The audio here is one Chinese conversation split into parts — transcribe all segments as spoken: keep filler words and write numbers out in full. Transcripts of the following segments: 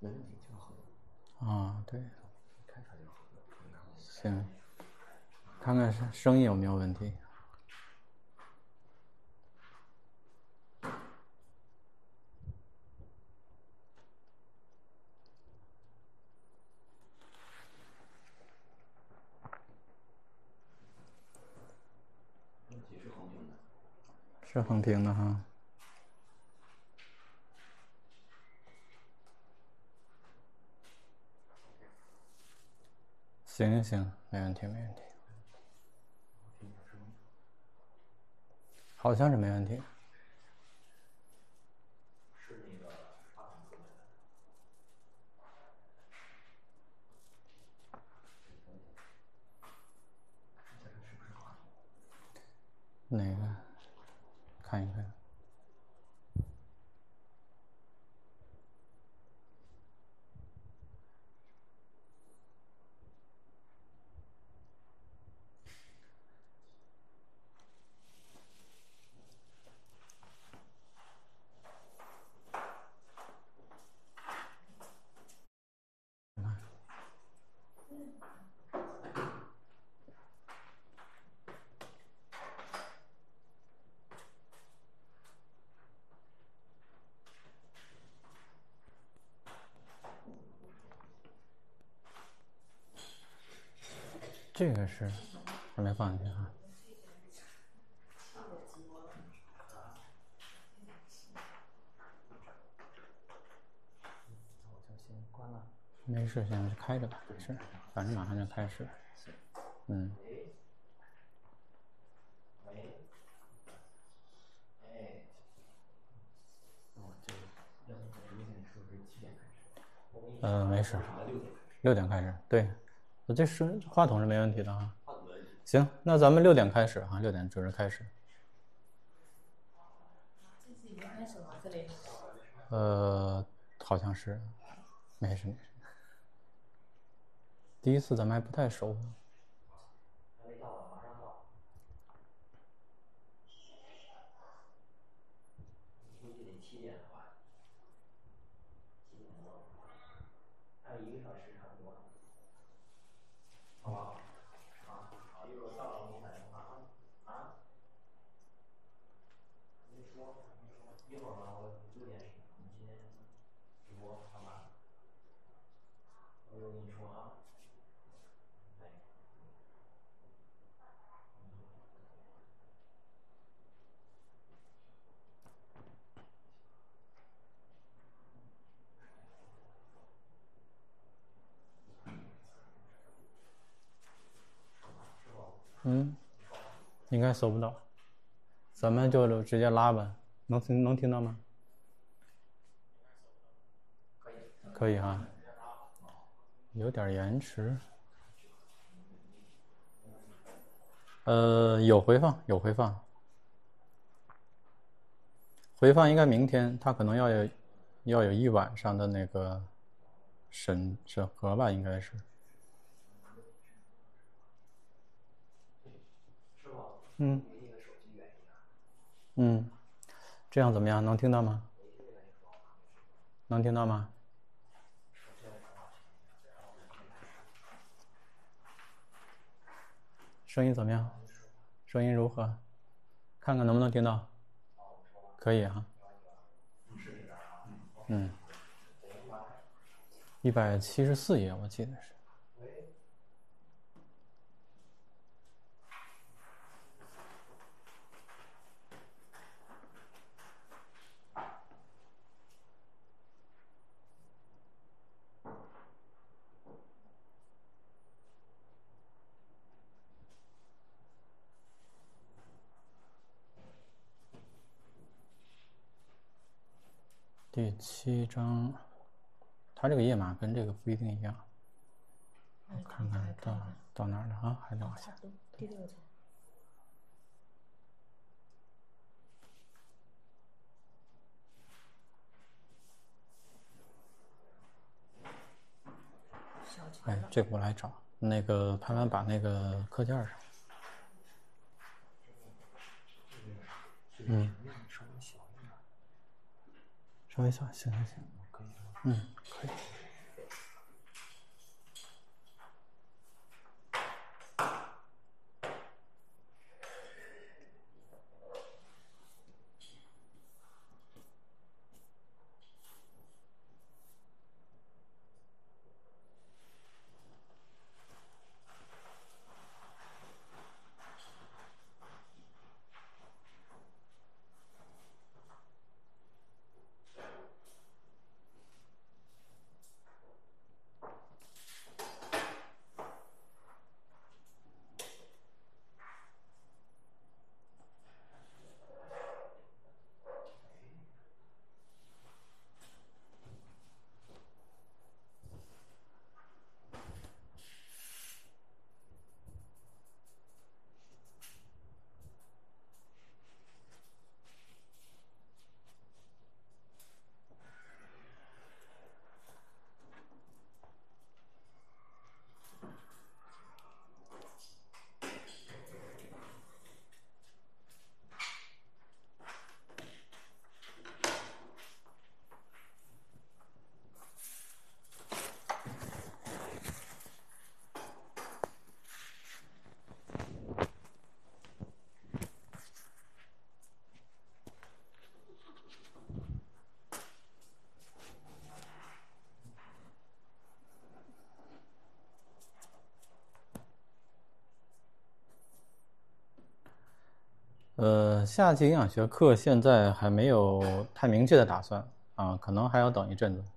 没问题，挺好的。啊，对。 开出来就好的。 行，看看声声音有没有问题。 问题是横屏的。 是横屏的哈。行行，没问题没问题。好像是没问题。 是那个话筒出来的。这个是不是话筒？ 哪个？看一看。这个是还没放进去啊。 我就先关了。 没事，先开着吧，没事，反正马上就开始。嗯。 喂。哎。哦，这要不直播间说是七点开始。 呃，没事。 六点开始。 六点开始，对，我这是话筒是没问题的啊。行，那咱们六点开始啊，六点准时开始。 这是已经开始了，这里。 呃，好像是，没事没事。第一次咱们还不太熟。 还没到，马上到。估计得七点了吧？七点多。还有一个小时差不多。好不好？好，好，一会儿到了我给你打电话啊。啊？没说，没说，一会儿吧，我六点我们今天直播，好吧？我一会儿跟你说啊。哎。 嗯，应该搜不到，咱们就直接拉吧，能听能听到吗？ 可以。 可以哈。有点延迟。呃，有回放，有回放。回放应该明天，他可能要有要有一晚上的那个审审核吧，应该是。 是吧？ 嗯。 离那个手机远一点。 嗯，这样怎么样？能听到吗？能听到吗？声音怎么样？声音如何？看看能不能听到。可以哈。嗯。一百七十四页，我记得是。第七章，它这个页码跟这个不一定一样。我看看到到哪儿了啊？还得往下。 第六章。 哎，这个我来找。那个潘潘把那个课件上。嗯。 稍微小一点。 稍微小，行行行。 可以。 嗯，可以。 呃，下期营养学课现在还没有太明确的打算啊，可能还要等一阵子。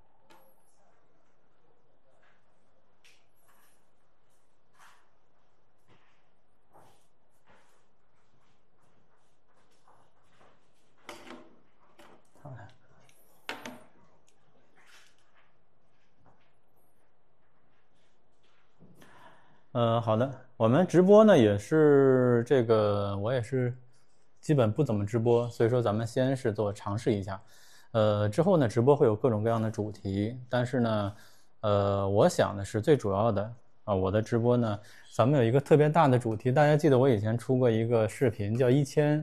呃，好的，我们直播呢也是这个，我也是基本不怎么直播，所以说咱们先是做尝试一下，呃，之后呢直播会有各种各样的主题，但是呢，呃，我想的是最主要的啊，我的直播呢，咱们有一个特别大的主题，大家记得我以前出过一个视频叫一千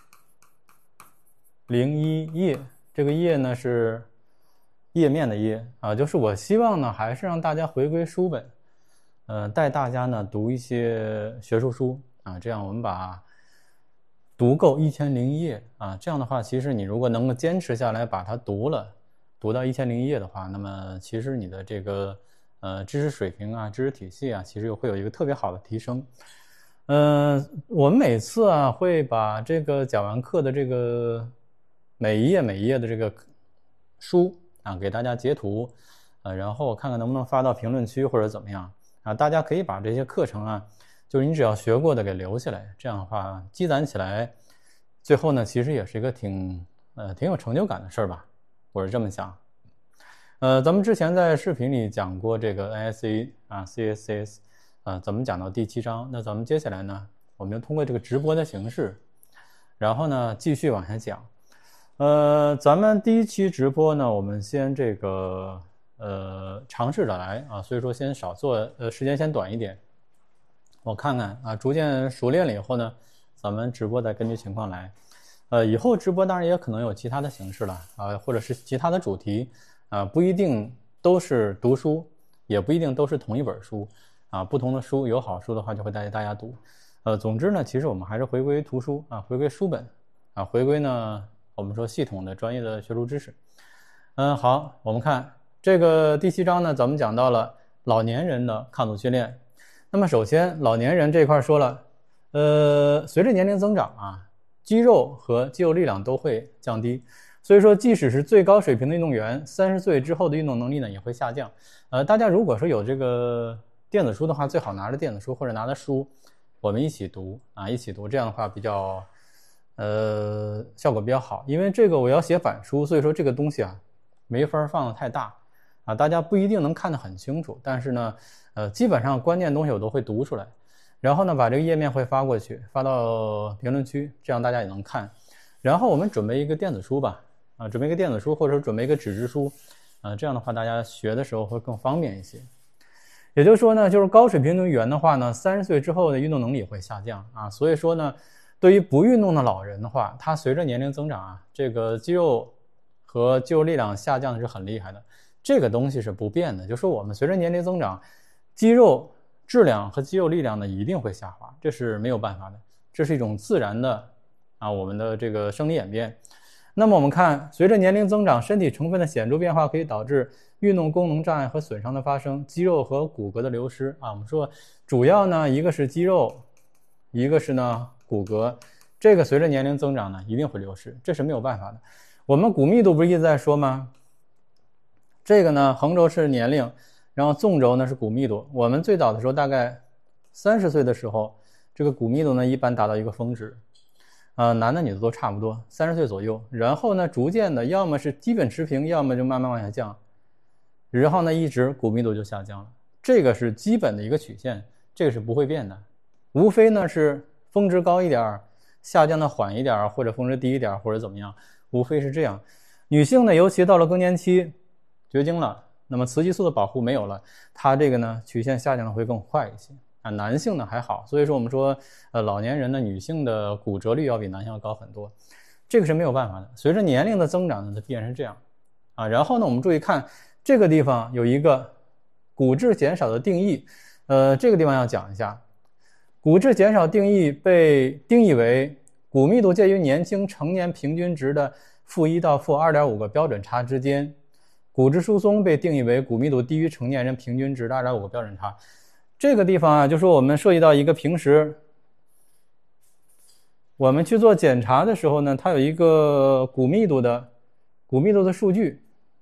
零一页，这个页呢是页面的页啊，就是我希望呢还是让大家回归书本。呃，带大家呢读一些学术书啊，这样我们把读够一千零一页啊，这样的话，其实你如果能够坚持下来把它读了，读到一千零一页的话，那么其实你的这个呃知识水平啊、知识体系啊，其实又会有一个特别好的提升。嗯、呃，我们每次啊会把这个讲完课的这个每一页每一页的这个书啊给大家截图，呃，然后看看能不能发到评论区或者怎么样。啊，大家可以把这些课程啊，就是你只要学过的给留下来，这样的话积攒起来，最后呢，其实也是一个挺呃挺有成就感的事儿吧，我是这么想。呃，咱们之前在视频里讲过这个 N S A 啊 C S S 啊，咱们讲到第七章，那咱们接下来呢，我们就通过这个直播的形式，然后呢继续往下讲。呃，咱们第一期直播呢，我们先这个。呃，尝试着来啊，所以说先少做，呃，时间先短一点。我看看啊，逐渐熟练了以后呢，咱们直播再根据情况来。呃，以后直播当然也可能有其他的形式了啊，或者是其他的主题啊，不一定都是读书，也不一定都是同一本书啊，不同的书有好书的话就会带大家读。呃，总之呢，其实我们还是回归图书啊，回归书本啊，回归呢我们说系统的专业的学术知识。嗯，好，我们看。这个第七章呢，咱们讲到了老年人的抗阻训练。那么首先，老年人这块说了，呃，随着年龄增长啊，肌肉和肌肉力量都会降低，所以说即使是最高水平的运动员，三十岁之后的运动能力呢也会下降。呃，大家如果说有这个电子书的话，最好拿着电子书或者拿着书，我们一起读啊，一起读，这样的话比较，呃，效果比较好。因为这个我要写板书，所以说这个东西啊，没法放得太大。啊，大家不一定能看得很清楚，但是呢，呃，基本上关键东西我都会读出来，然后呢，把这个页面会发过去，发到评论区，这样大家也能看。然后我们准备一个电子书吧，啊，准备一个电子书，或者说准备一个纸质书，啊，这样的话大家学的时候会更方便一些。也就是说呢，就是高水平运动员的话呢，三十岁之后的运动能力会下降啊，所以说呢，对于不运动的老人的话，他随着年龄增长啊，这个肌肉和肌肉力量下降是很厉害的。这个东西是不变的，就是说我们随着年龄增长，肌肉质量和肌肉力量呢一定会下滑，这是没有办法的，这是一种自然的啊我们的这个生理演变。那么我们看，随着年龄增长，身体成分的显著变化可以导致运动功能障碍和损伤的发生，肌肉和骨骼的流失啊。我们说主要呢一个是肌肉，一个是呢骨骼，这个随着年龄增长呢一定会流失，这是没有办法的。我们骨密度不是一直在说吗？这个呢，横轴是年龄，然后纵轴呢是骨密度。我们最早的时候，大概三十岁的时候，这个骨密度呢一般达到一个峰值，呃，男的女的都差不多，三十岁左右。然后呢，逐渐的要么是基本持平，要么就慢慢往下降，然后呢，一直骨密度就下降了。这个是基本的一个曲线，这个是不会变的，无非呢是峰值高一点，下降的缓一点，或者峰值低一点，或者怎么样，无非是这样。女性呢，尤其到了更年期。绝经了，那么雌激素的保护没有了，它这个呢曲线下降的会更快一些啊。男性呢还好，所以说我们说，呃，老年人的女性的骨折率要比男性要高很多，这个是没有办法的。随着年龄的增长呢，它必然是这样啊。然后呢，我们注意看这个地方有一个骨质减少的定义，呃，这个地方要讲一下，骨质减少定义被定义为骨密度介于年轻成年平均值的负一到负二点五个标准差之间。骨质疏松被定义为骨密度低于成年人平均值的 二点五个标准差。这个地方啊，就说我们涉及到一个平时我们去做检查的时候呢，它有一个骨密度的骨密度的数据。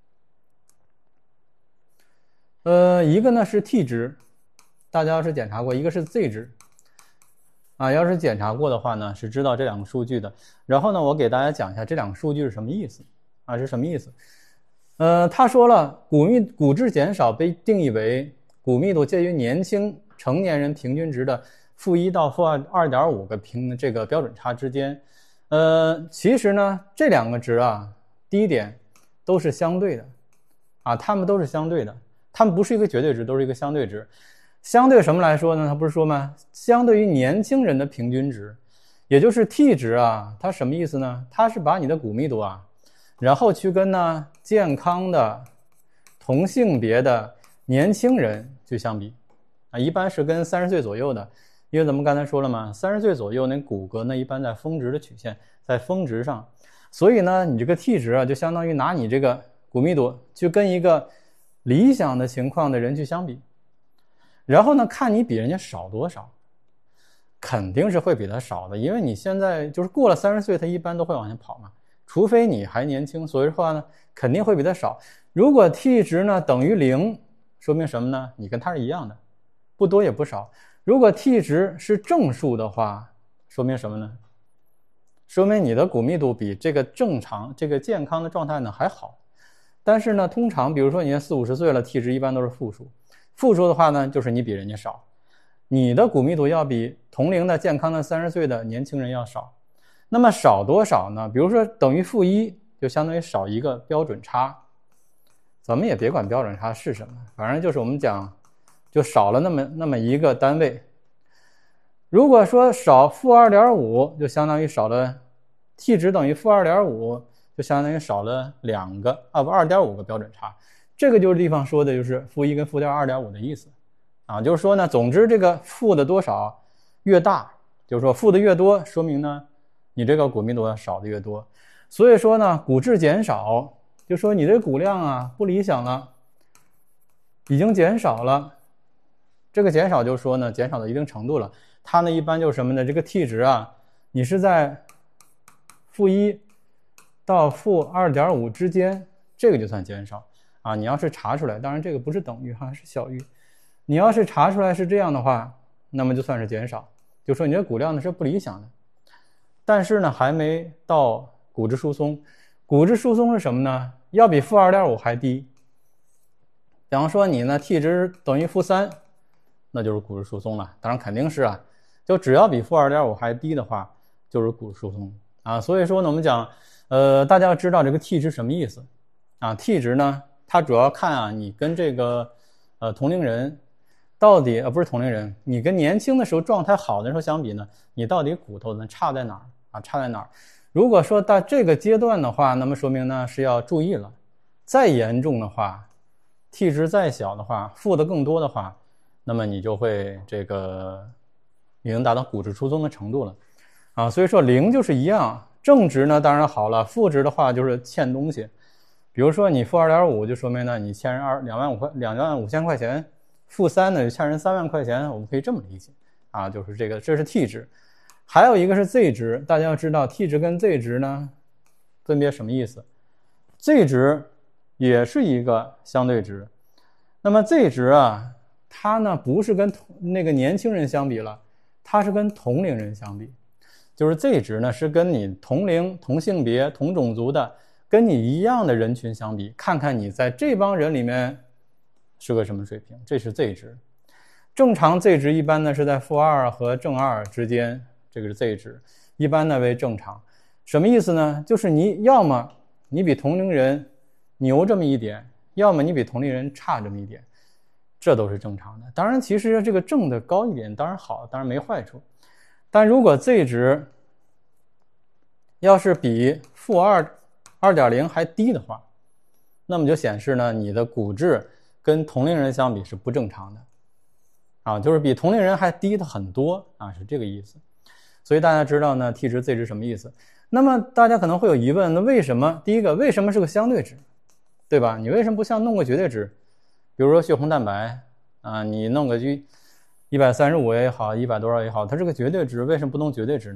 呃，一个呢是 T 值，大家要是检查过，一个是 Z 值。啊，要是检查过的话呢，是知道这两个数据的。然后呢，我给大家讲一下这两个数据是什么意思啊？是什么意思？呃，他说了，骨密骨质减少被定义为骨密度介于年轻成年人平均值的负一到负二二点五个平这个标准差之间。呃，其实呢，这两个值啊，第一点都是相对的，啊，它们都是相对的，它们不是一个绝对值，都是一个相对值。相对什么来说呢？他不是说吗？相对于年轻人的平均值，也就是 T 值啊，它什么意思呢？它是把你的骨密度啊，然后去跟呢健康的同性别的年轻人去相比啊，一般是跟三十岁左右的，因为咱们刚才说了嘛，三十岁左右那骨骼呢一般在峰值的曲线，在峰值上，所以呢你这个 T 值啊，就相当于拿你这个骨密度去跟一个理想的情况的人去相比。然后呢，看你比人家少多少，肯定是会比他少的，因为你现在就是过了三十岁，他一般都会往前跑嘛，除非你还年轻，所以的话呢，肯定会比他少。如果 T 值呢等于零，说明什么呢？你跟他是一样的，不多也不少。如果 T 值是正数的话，说明什么呢？说明你的骨密度比这个正常、这个健康的状态呢还好。但是呢，通常比如说你四五十岁了 ，T 值一般都是负数。负数的话呢，就是你比人家少，你的骨密度要比同龄的健康的三十岁的年轻人要少。那么少多少呢？比如说等于负一，就相当于少一个标准差。咱们也别管标准差是什么，反正就是我们讲，就少了那么那么一个单位。如果说少负二点五，就相当于少了 T 值等于负二点五，就相当于少了两个啊不二点五个标准差。这个就是地方说的就是负一跟负掉二点五的意思啊，就是说呢，总之这个负的多少越大，就是说负的越多，说明呢你这个骨密度要少的越多。所以说呢，骨质减少，就说你这骨量啊不理想了，已经减少了。这个减少就是说呢，减少到一定程度了，它呢一般就是什么呢？这个 T 值啊，你是在负一到负二点五之间，这个就算减少。啊，你要是查出来，当然这个不是等于哈，是小于。你要是查出来是这样的话，那么就算是减少，就说你这骨量呢是不理想的。但是呢，还没到骨质疏松。骨质疏松是什么呢？要比负二点五还低。比方说你呢 T 值等于负三，那就是骨质疏松了。当然肯定是啊，就只要比负二点五还低的话，就是骨质疏松啊。所以说呢，我们讲，呃，大家要知道这个 T 值什么意思啊 ？T 值呢？它主要看啊，你跟这个呃同龄人到底呃不是同龄人，你跟年轻的时候状态好的时候相比呢，你到底骨头呢差在哪儿啊？差在哪儿？如果说到这个阶段的话，那么说明呢是要注意了。再严重的话 ，T 值再小的话，负的更多的话，那么你就会这个已经达到骨质疏松的程度了啊。所以说零就是一样，正值呢当然好了，负值的话就是欠东西。比如说你负二点五，就说明呢你欠人二两万五块两万五千块钱，负三呢就欠人三万块钱，我们可以这么理解啊，就是这个这是 T 值，还有一个是 Z 值，大家要知道 T 值跟 Z 值呢分别什么意思 ？Z 值也是一个相对值，那么 Z 值啊，它呢不是跟那个年轻人相比了，它是跟同龄人相比，就是 Z 值呢是跟你同龄、同性别、同种族的。跟你一样的人群相比，看看你在这帮人里面是个什么水平，这是 Z 值。正常 Z 值一般呢是在负二和正二之间，这个是 Z 值，一般呢为正常。什么意思呢？就是你要么你比同龄人牛这么一点，要么你比同龄人差这么一点，这都是正常的。当然其实这个正的高一点当然好，当然没坏处。但如果 Z 值要是比负二二点零 还低的话，那么就显示呢你的骨质跟同龄人相比是不正常的啊，就是比同龄人还低的很多啊，是这个意思。所以大家知道呢 T 值 Z 值什么意思。那么大家可能会有疑问，那为什么第一个为什么是个相对值，对吧？你为什么不像弄个绝对值，比如说血红蛋白啊，你弄个一百三十五也好，一百多少也好，它是个绝对值，为什么不弄绝对值呢？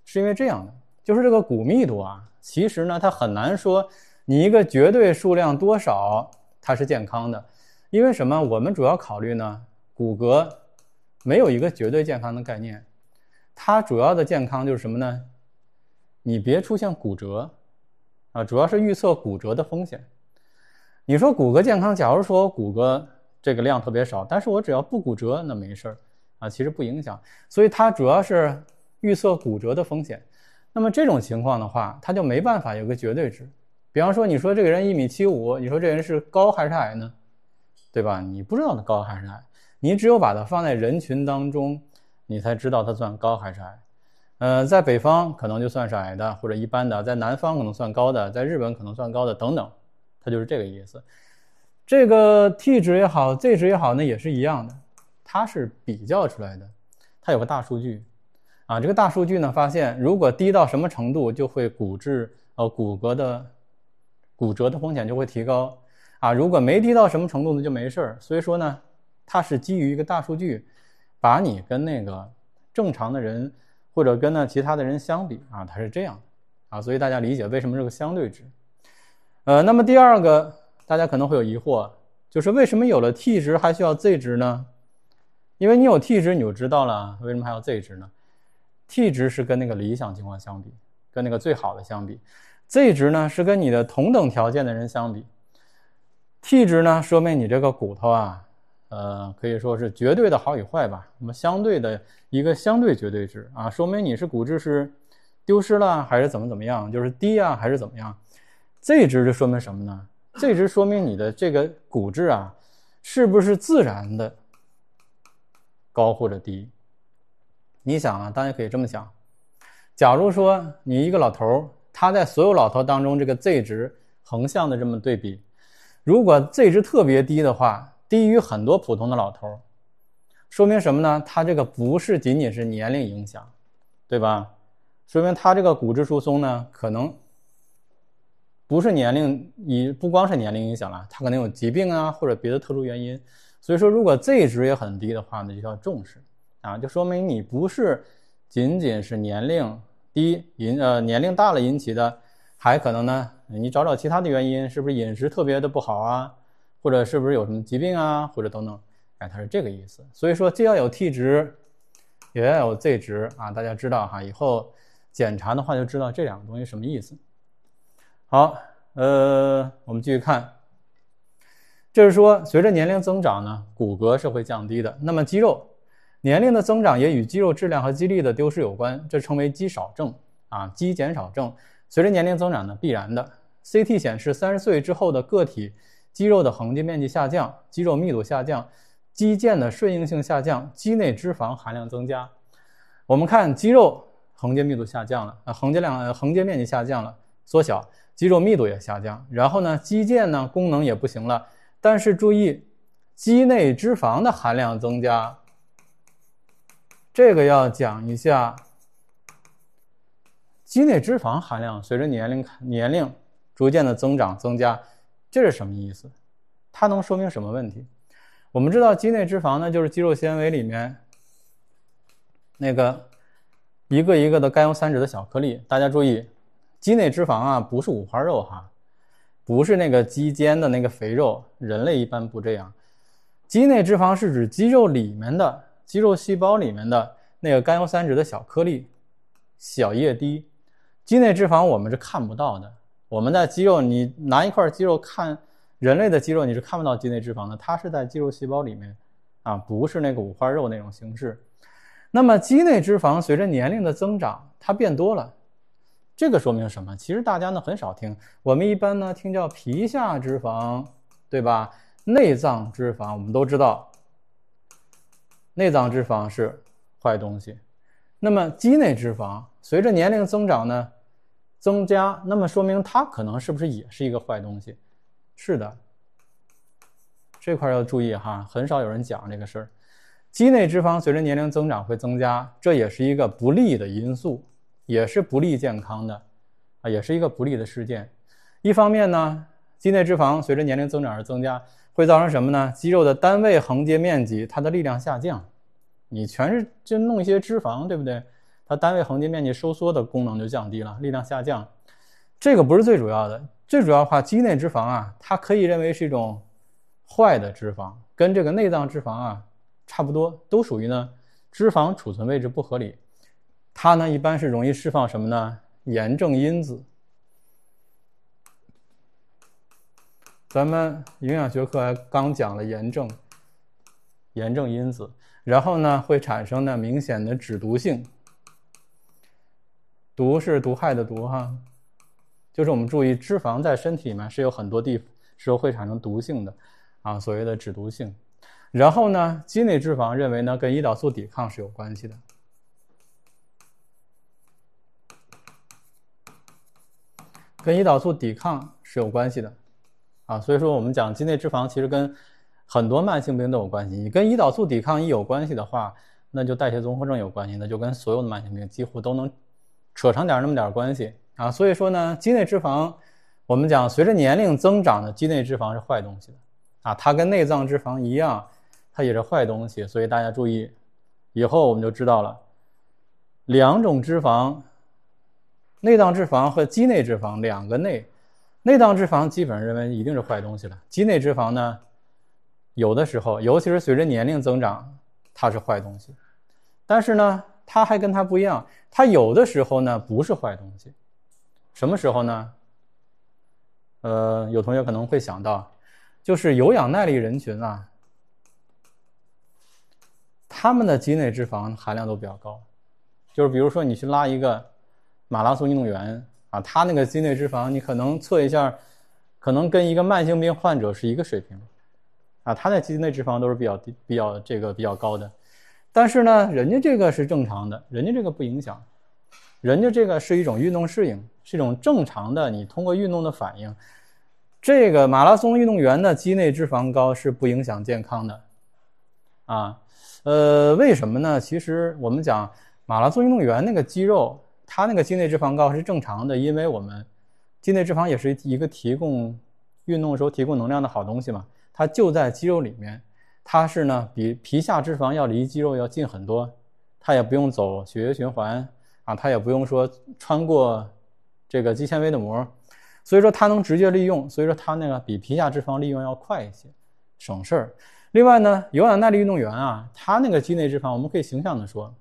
是因为这样的，就是这个骨密度啊，其实呢它很难说你一个绝对数量多少它是健康的。因为什么？我们主要考虑呢，骨骼没有一个绝对健康的概念，它主要的健康就是什么呢？你别出现骨折啊，主要是预测骨折的风险。你说骨骼健康，假如说骨骼这个量特别少，但是我只要不骨折那没事儿啊，其实不影响。所以它主要是预测骨折的风险。那么这种情况的话，它就没办法有个绝对值。比方说你说这个人一米七五，你说这人是高还是矮呢？对吧？你不知道他高还是矮，你只有把它放在人群当中，你才知道他算高还是矮。呃，在北方可能就算是矮的或者一般的，在南方可能算高的，在日本可能算高的等等，它就是这个意思。这个 T 值也好 Z 值也好呢，也是一样的，它是比较出来的，它有个大数据啊。这个大数据呢发现，如果低到什么程度，就会骨质呃骨骼的骨折的风险就会提高啊。如果没低到什么程度呢，就没事儿。所以说呢，它是基于一个大数据，把你跟那个正常的人或者跟呢其他的人相比啊，它是这样的啊。所以大家理解为什么这个相对值。呃，那么第二个，大家可能会有疑惑，就是为什么有了 T 值还需要 Z 值呢？因为你有 T 值，你就知道了为什么还要 Z 值呢？ T 值是跟那个理想情况相比，跟那个最好的相比。Z 值呢是跟你的同等条件的人相比。T 值呢说明你这个骨头啊，呃，可以说是绝对的好与坏吧。那么相对的一个相对绝对值啊，说明你是骨质是丢失了还是怎么怎么样，就是低啊还是怎么样。Z 值就说明什么呢？ Z 值说明你的这个骨质啊，是不是自然的高或者低。你想啊，大家可以这么想，假如说你一个老头，他在所有老头当中这个 Z 值横向的这么对比，如果 Z 值特别低的话，低于很多普通的老头，说明什么呢？他这个不是仅仅是年龄影响，对吧？说明他这个骨质疏松呢，可能不是年龄，你不光是年龄影响了，他可能有疾病啊或者别的特殊原因。所以说如果 Z 值也很低的话呢，就要重视啊，就说明你不是仅仅是年龄低引呃年龄大了引起的，还可能呢你找找其他的原因，是不是饮食特别的不好啊，或者是不是有什么疾病啊，或者等等，哎，它是这个意思。所以说既要有 T 值也要有 Z 值啊，大家知道哈，以后检查的话就知道这两个东西什么意思。好，呃，我们继续看，这是说随着年龄增长呢，骨骼是会降低的。那么肌肉年龄的增长也与肌肉质量和肌力的丢失有关，这称为肌少症啊，肌减少症。随着年龄增长呢，必然的。C T 显示，三十岁之后的个体肌肉的横截面积下降，肌肉密度下降，肌腱的顺应性下降，肌内脂肪含量增加。我们看肌肉横截密度下降了，呃、横截量、呃、横截面积下降了，缩小。肌肉密度也下降，然后呢，肌腱呢功能也不行了，但是注意，肌内脂肪的含量增加，这个要讲一下。肌内脂肪含量随着年龄年龄逐渐的增长增加，这是什么意思？它能说明什么问题？我们知道肌内脂肪呢，就是肌肉纤维里面那个一个一个的甘油三酯的小颗粒。大家注意。肌内脂肪啊，不是五花肉哈，不是那个肌间的那个肥肉，人类一般不这样。肌内脂肪是指肌肉里面的肌肉细胞里面的那个甘油三酯的小颗粒、小液滴。肌内脂肪我们是看不到的，我们在肌肉，你拿一块肌肉看人类的肌肉，你是看不到肌内脂肪的，它是在肌肉细胞里面啊，不是那个五花肉那种形式。那么肌内脂肪随着年龄的增长，它变多了。这个说明什么？其实大家呢很少听，我们一般呢听叫皮下脂肪，对吧？内脏脂肪我们都知道，内脏脂肪是坏东西。那么肌内脂肪随着年龄增长呢增加，那么说明它可能是不是也是一个坏东西？是的，这块要注意哈，很少有人讲这个事儿。肌内脂肪随着年龄增长会增加，这也是一个不利的因素。也是不利健康的啊，也是一个不利的事件。一方面呢，肌内脂肪随着年龄增长而增加，会造成什么呢？肌肉的单位横截面积它的力量下降。你全是就弄一些脂肪，对不对？ 它单位横截面积收缩的功能就降低了，力量下降。这个不是最主要的，最主要的话，肌内脂肪啊，它可以认为是一种坏的脂肪，跟这个内脏脂肪啊差不多，都属于呢脂肪储存位置不合理。它呢一般是容易释放什么呢？炎症因子。咱们营养学课还刚讲了炎症，炎症因子，然后呢会产生呢明显的脂毒性。毒是毒害的毒哈，就是我们注意脂肪在身体里面是有很多地方是会产生毒性的啊，所谓的脂毒性。然后呢，肌内脂肪认为呢跟胰岛素抵抗是有关系的。跟胰岛素抵抗是有关系的啊，所以说我们讲肌内脂肪其实跟很多慢性病都有关系。你跟胰岛素抵抗一有关系的话，那就代谢综合症有关系，那就跟所有的慢性病几乎都能扯上点那么点关系啊。所以说呢，肌内脂肪我们讲随着年龄增长的肌内脂肪是坏东西的啊，它跟内脏脂肪一样，它也是坏东西。所以大家注意，以后我们就知道了，两种脂肪，内脏脂肪和肌内脂肪两个内，内脏脂肪基本上认为一定是坏东西了，肌内脂肪呢，有的时候，尤其是随着年龄增长，它是坏东西。但是呢，它还跟它不一样，它有的时候呢不是坏东西。什么时候呢？呃，有同学可能会想到，就是有氧耐力人群啊，他们的肌内脂肪含量都比较高。就是比如说你去拉一个马拉松运动员啊，他那个肌内脂肪你可能测一下，可能跟一个慢性病患者是一个水平啊，他的肌内脂肪都是比较低比较这个比较高的。但是呢，人家这个是正常的，人家这个不影响，人家这个是一种运动适应，是一种正常的你通过运动的反应。这个马拉松运动员的肌内脂肪高是不影响健康的啊。呃，为什么呢？其实我们讲马拉松运动员那个肌肉，他那个肌内脂肪高是正常的，因为我们肌内脂肪也是一个提供运动的时候提供能量的好东西嘛，它就在肌肉里面，它是呢比皮下脂肪要离肌肉要近很多，它也不用走血液循环啊，它也不用说穿过这个肌纤维的膜，所以说它能直接利用，所以说它那个比皮下脂肪利用要快一些，省事儿。另外呢，有氧耐力运动员啊，他那个肌内脂肪我们可以形象的说，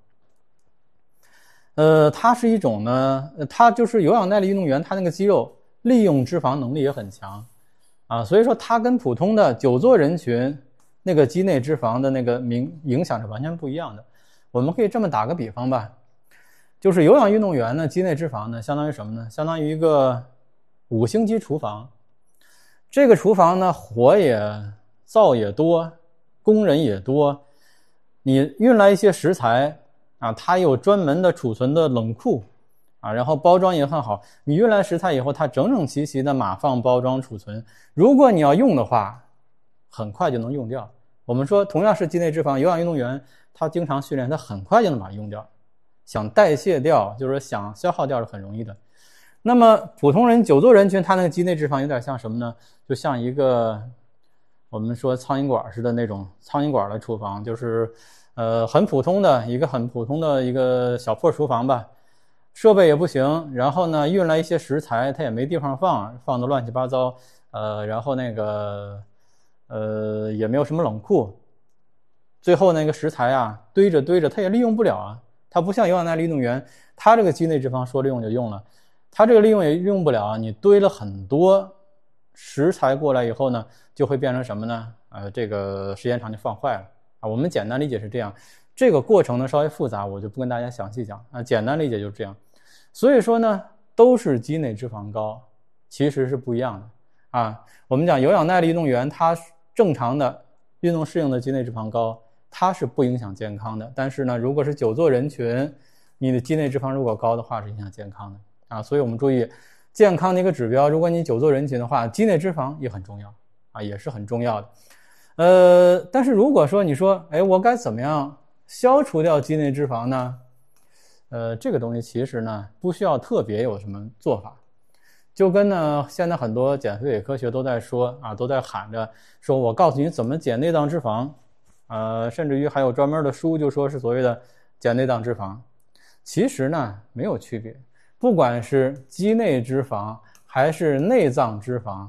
呃，它是一种呢，它就是有氧耐力运动员，他那个肌肉利用脂肪能力也很强啊，所以说它跟普通的久坐人群那个肌内脂肪的那个明影响是完全不一样的。我们可以这么打个比方吧，就是有氧运动员呢，肌内脂肪呢，相当于什么呢？相当于一个五星级厨房，这个厨房呢，火也灶也多，工人也多，你运来一些食材啊，它有专门的储存的冷库啊，然后包装也很好，你运来食材以后，它整整齐齐的码放包装储存，如果你要用的话，很快就能用掉。我们说同样是肌内脂肪，有氧运动员他经常训练，他很快就能把它用掉，想代谢掉就是说想消耗掉是很容易的。那么普通人久坐人群，他那个肌内脂肪有点像什么呢？就像一个我们说苍蝇馆似的那种苍蝇馆的厨房，就是呃很普通的一个很普通的一个小破厨房吧，设备也不行，然后呢运来一些食材它也没地方放，放的乱七八糟，呃然后那个呃也没有什么冷库，最后那个食材啊堆着堆着它也利用不了啊，它不像有氧耐力运动员，它这个肌内脂肪说利用就用了，它这个利用也用不了啊，你堆了很多食材过来以后呢，就会变成什么呢？呃，这个时间长就放坏了啊。我们简单理解是这样，这个过程呢稍微复杂，我就不跟大家详细讲啊。简单理解就是这样。所以说呢，都是肌内脂肪高，其实是不一样的啊。我们讲有氧耐力运动员，他正常的运动适应的肌内脂肪高，它是不影响健康的。但是呢，如果是久坐人群，你的肌内脂肪如果高的话，是影响健康的啊。所以我们注意。健康的一个指标，如果你久坐人群的话，肌内脂肪也很重要啊，也是很重要的。呃，但是如果说你说，哎，我该怎么样消除掉肌内脂肪呢？呃，这个东西其实呢不需要特别有什么做法，就跟呢现在很多减肥伪科学都在说啊，都在喊着说我告诉你怎么减内脏脂肪，呃，甚至于还有专门的书就说是所谓的减内脏脂肪。 其实呢没有区别，不管是肌内脂肪还是内脏脂肪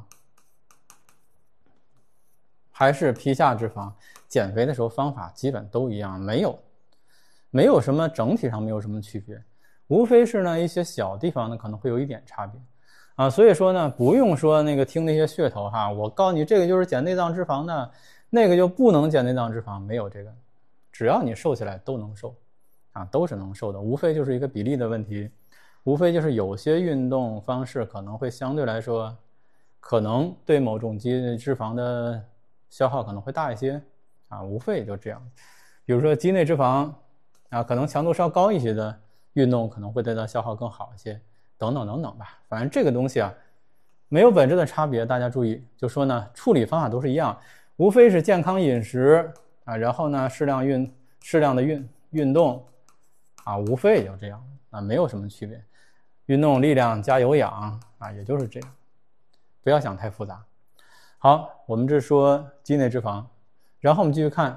还是皮下脂肪，减肥的时候方法基本都一样，没有没有什么整体上没有什么区别，无非是呢一些小地方呢可能会有一点差别啊，所以说呢不用说那个听那些噱头哈，我告诉你这个就是减内脏脂肪的，那个就不能减内脏脂肪，没有这个，只要你瘦下来都能瘦啊，都是能瘦的，无非就是一个比例的问题，无非就是有些运动方式可能会相对来说可能对某种肌内脂肪的消耗可能会大一些啊，无非也就这样。比如说肌内脂肪啊，可能强度稍高一些的运动可能会对它消耗更好一些，等等等等吧。反正这个东西啊，没有本质的差别，大家注意，就说呢，处理方法都是一样，无非是健康饮食啊，然后呢适量运适量的运运动啊，无非也就这样啊，没有什么区别。运动力量加有氧啊，也就是这样，不要想太复杂。好，我们这说肌内脂肪，然后我们继续看，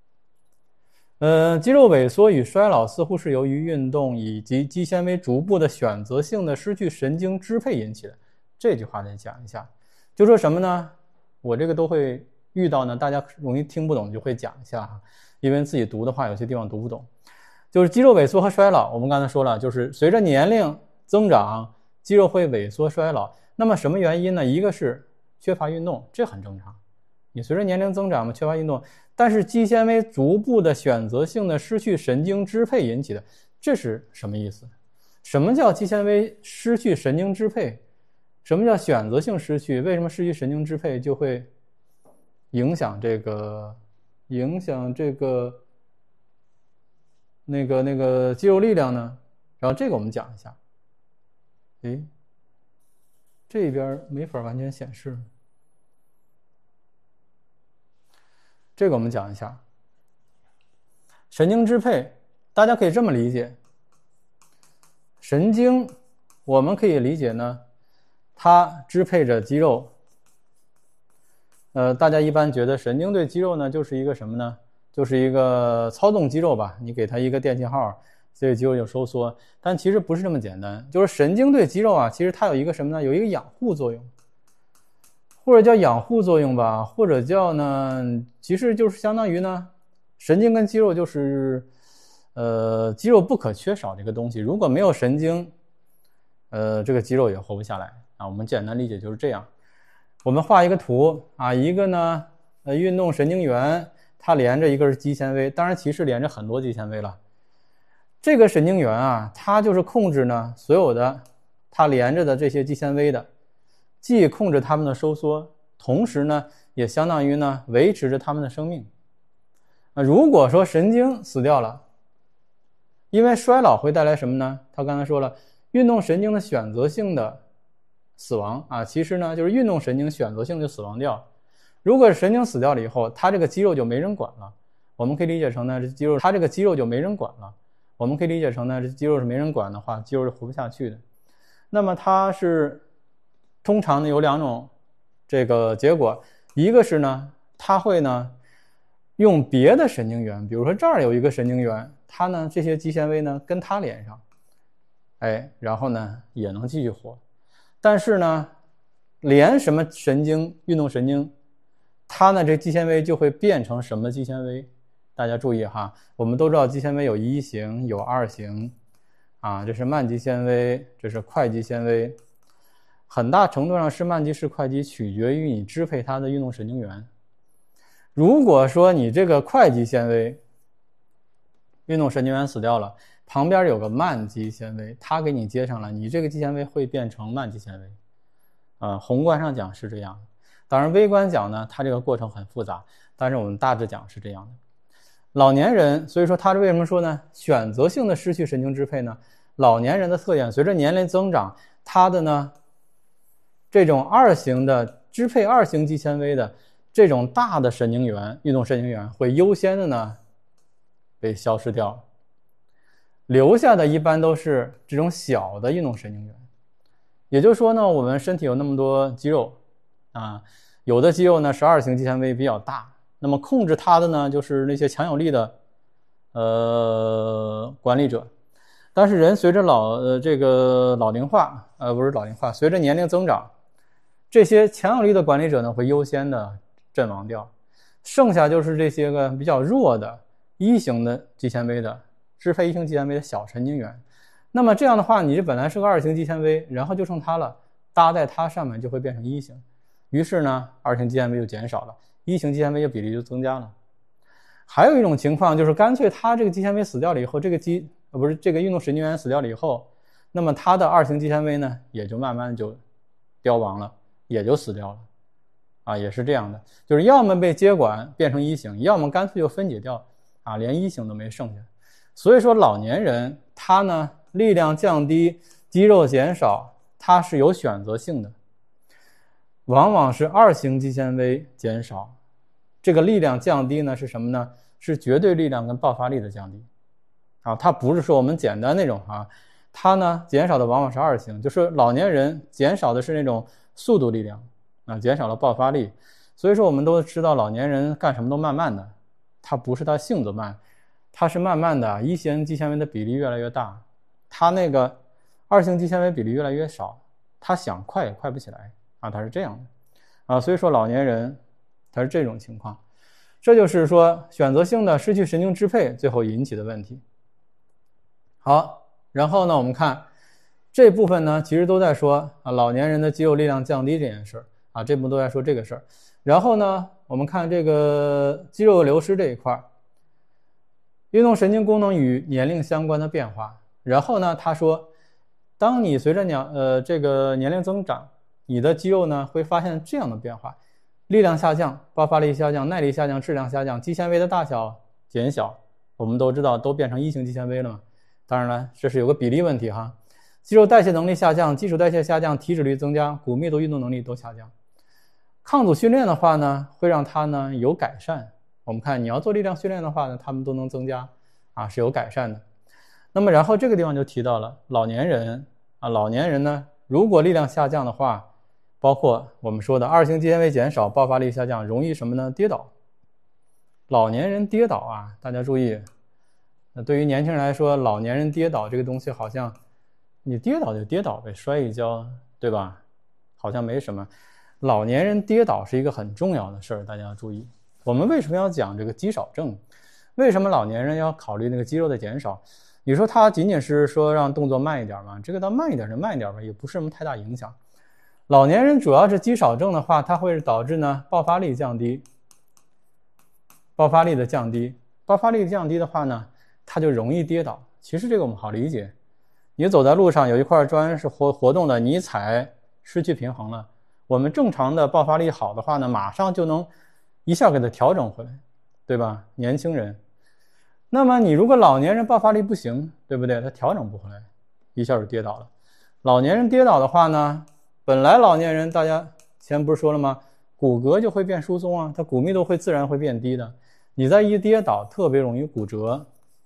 呃，肌肉萎缩与衰老似乎是由于运动以及肌纤维逐步的选择性的失去神经支配引起的。这句话再讲一下，就说什么呢？我这个都会遇到呢，大家容易听不懂就会讲一下哈，因为自己读的话有些地方读不懂。就是肌肉萎缩和衰老，我们刚才说了，就是随着年龄增长，肌肉会萎缩衰老。那么什么原因呢？一个是缺乏运动，这很正常，你随着年龄增长嘛，缺乏运动，但是肌纤维逐步的选择性的失去神经支配引起的，这是什么意思？什么叫肌纤维失去神经支配？什么叫选择性失去？为什么失去神经支配就会影响这个影响这个那个那个肌肉力量呢？然后这个我们讲一下。诶，这边没法完全显示，这个我们讲一下。神经支配大家可以这么理解，神经我们可以理解呢，它支配着肌肉。呃，大家一般觉得神经对肌肉呢就是一个什么呢？就是一个操纵肌肉吧，你给它一个电信号，这个肌肉就收缩。但其实不是这么简单，就是神经对肌肉啊，其实它有一个什么呢？有一个养护作用，或者叫养护作用吧，或者叫呢，其实就是相当于呢，神经跟肌肉就是呃肌肉不可缺少的一个东西。如果没有神经，呃这个肌肉也活不下来啊。我们简单理解就是这样。我们画一个图啊，一个呢呃运动神经元，它连着一个是肌纤维，当然其实连着很多肌纤维了。这个神经元啊，它就是控制呢所有的它连着的这些肌纤维的，既控制它们的收缩，同时呢也相当于呢维持着它们的生命。那如果说神经死掉了，因为衰老会带来什么呢？他刚才说了，运动神经的选择性的死亡啊，其实呢就是运动神经选择性就死亡掉。如果神经死掉了以后，它这个肌肉就没人管了。我们可以理解成呢，这肌肉它这个肌肉就没人管了。我们可以理解成呢，这肌肉是没人管的话，肌肉是活不下去的。那么它是通常呢有两种这个结果，一个是呢，它会呢用别的神经元，比如说这儿有一个神经元，它呢这些肌纤维呢跟它连上，哎，然后呢也能继续活。但是呢，连什么神经，运动神经，它呢这肌纤维就会变成什么肌纤维？大家注意哈，我们都知道肌纤维有一型有二型啊，这是慢肌纤维，这是快肌纤维，很大程度上是慢肌是快肌取决于你支配它的运动神经元。如果说你这个快肌纤维运动神经元死掉了，旁边有个慢肌纤维，它给你接上了，你这个肌纤维会变成慢肌纤维。呃，宏观上讲是这样，当然微观讲呢，它这个过程很复杂，但是我们大致讲是这样的。老年人，所以说他是为什么说呢？选择性的失去神经支配呢？老年人的特点，随着年龄增长，他的呢这种二型的支配二型肌纤维的这种大的神经元，运动神经元会优先的呢被消失掉，留下的一般都是这种小的运动神经元。也就是说呢，我们身体有那么多肌肉啊，有的肌肉呢是二型肌纤维比较大。那么控制它的呢，就是那些强有力的呃管理者。 但是人随着老呃这个老龄化，呃不是老龄化，随着年龄增长，这些强有力的管理者呢会优先的阵亡掉，剩下就是这些个比较弱的一型的肌纤维的支配一型肌纤维的小神经元。那么这样的话，你这本来是个二型肌纤维，然后就剩它了，搭在它上面就会变成一型，于是呢二型肌纤维就减少了，一型肌纤维的比例就增加了。还有一种情况就是干脆它这个肌纤维死掉了以后，这个肌呃不是这个运动神经元死掉了以后，那么它的二型肌纤维呢也就慢慢就凋亡了，也就死掉了啊，也是这样的，就是要么被接管变成一型，要么干脆就分解掉啊，连一型都没剩下。所以说老年人他呢力量降低，肌肉减少，它是有选择性的，往往是二型肌纤维减少。这个力量降低呢是什么呢？是绝对力量跟爆发力的降低啊，它不是说我们简单那种啊，它呢减少的往往是二型，就是老年人减少的是那种速度力量啊，减少了爆发力。所以说我们都知道老年人干什么都慢慢的，它不是他性子慢，它是慢慢的一型肌纤维的比例越来越大，它那个二型肌纤维比例越来越少，它想快也快不起来啊，它是这样的啊。所以说老年人它是这种情况，这就是说选择性的失去神经支配最后引起的问题。好，然后呢我们看这部分呢其实都在说啊老年人的肌肉力量降低这件事啊，这部分都在说这个事儿。然后呢我们看这个肌肉流失这一块，运动神经功能与年龄相关的变化。然后呢他说当你随着年呃这个年龄增长，你的肌肉呢会发现这样的变化，力量下降，爆发力下降，耐力下降，质量下降，肌纤维的大小减小，我们都知道都变成一型肌纤维了嘛。当然了这是有个比例问题哈，肌肉代谢能力下降，基础代谢下降，体脂率增加，骨密度运动能力都下降。抗阻训练的话呢会让它呢有改善，我们看你要做力量训练的话呢它们都能增加啊，是有改善的。那么然后这个地方就提到了老年人啊，老年人呢如果力量下降的话，包括我们说的二型肌纤维减少，爆发力下降，容易什么呢？跌倒。老年人跌倒啊，大家注意，那对于年轻人来说，老年人跌倒这个东西好像你跌倒就跌倒呗，摔一跤对吧，好像没什么。老年人跌倒是一个很重要的事儿，大家要注意。我们为什么要讲这个肌少症？为什么老年人要考虑那个肌肉的减少？你说他仅仅是说让动作慢一点吗？这个倒慢一点就慢一点吧，也不是什么太大影响。老年人主要是肌少症的话，它会导致呢爆发力降低，爆发力的降低，爆发力降低的话呢，它就容易跌倒。其实这个我们好理解，你走在路上有一块砖是活活动的，你一踩失去平衡了，我们正常的爆发力好的话呢，马上就能一下给它调整回来，对吧？年轻人，那么你如果老年人爆发力不行，对不对？他调整不回来，一下就跌倒了。老年人跌倒的话呢，本来老年人大家前不是说了吗？骨骼就会变疏松啊，它骨密度会自然会变低的。你再一跌倒，特别容易骨折。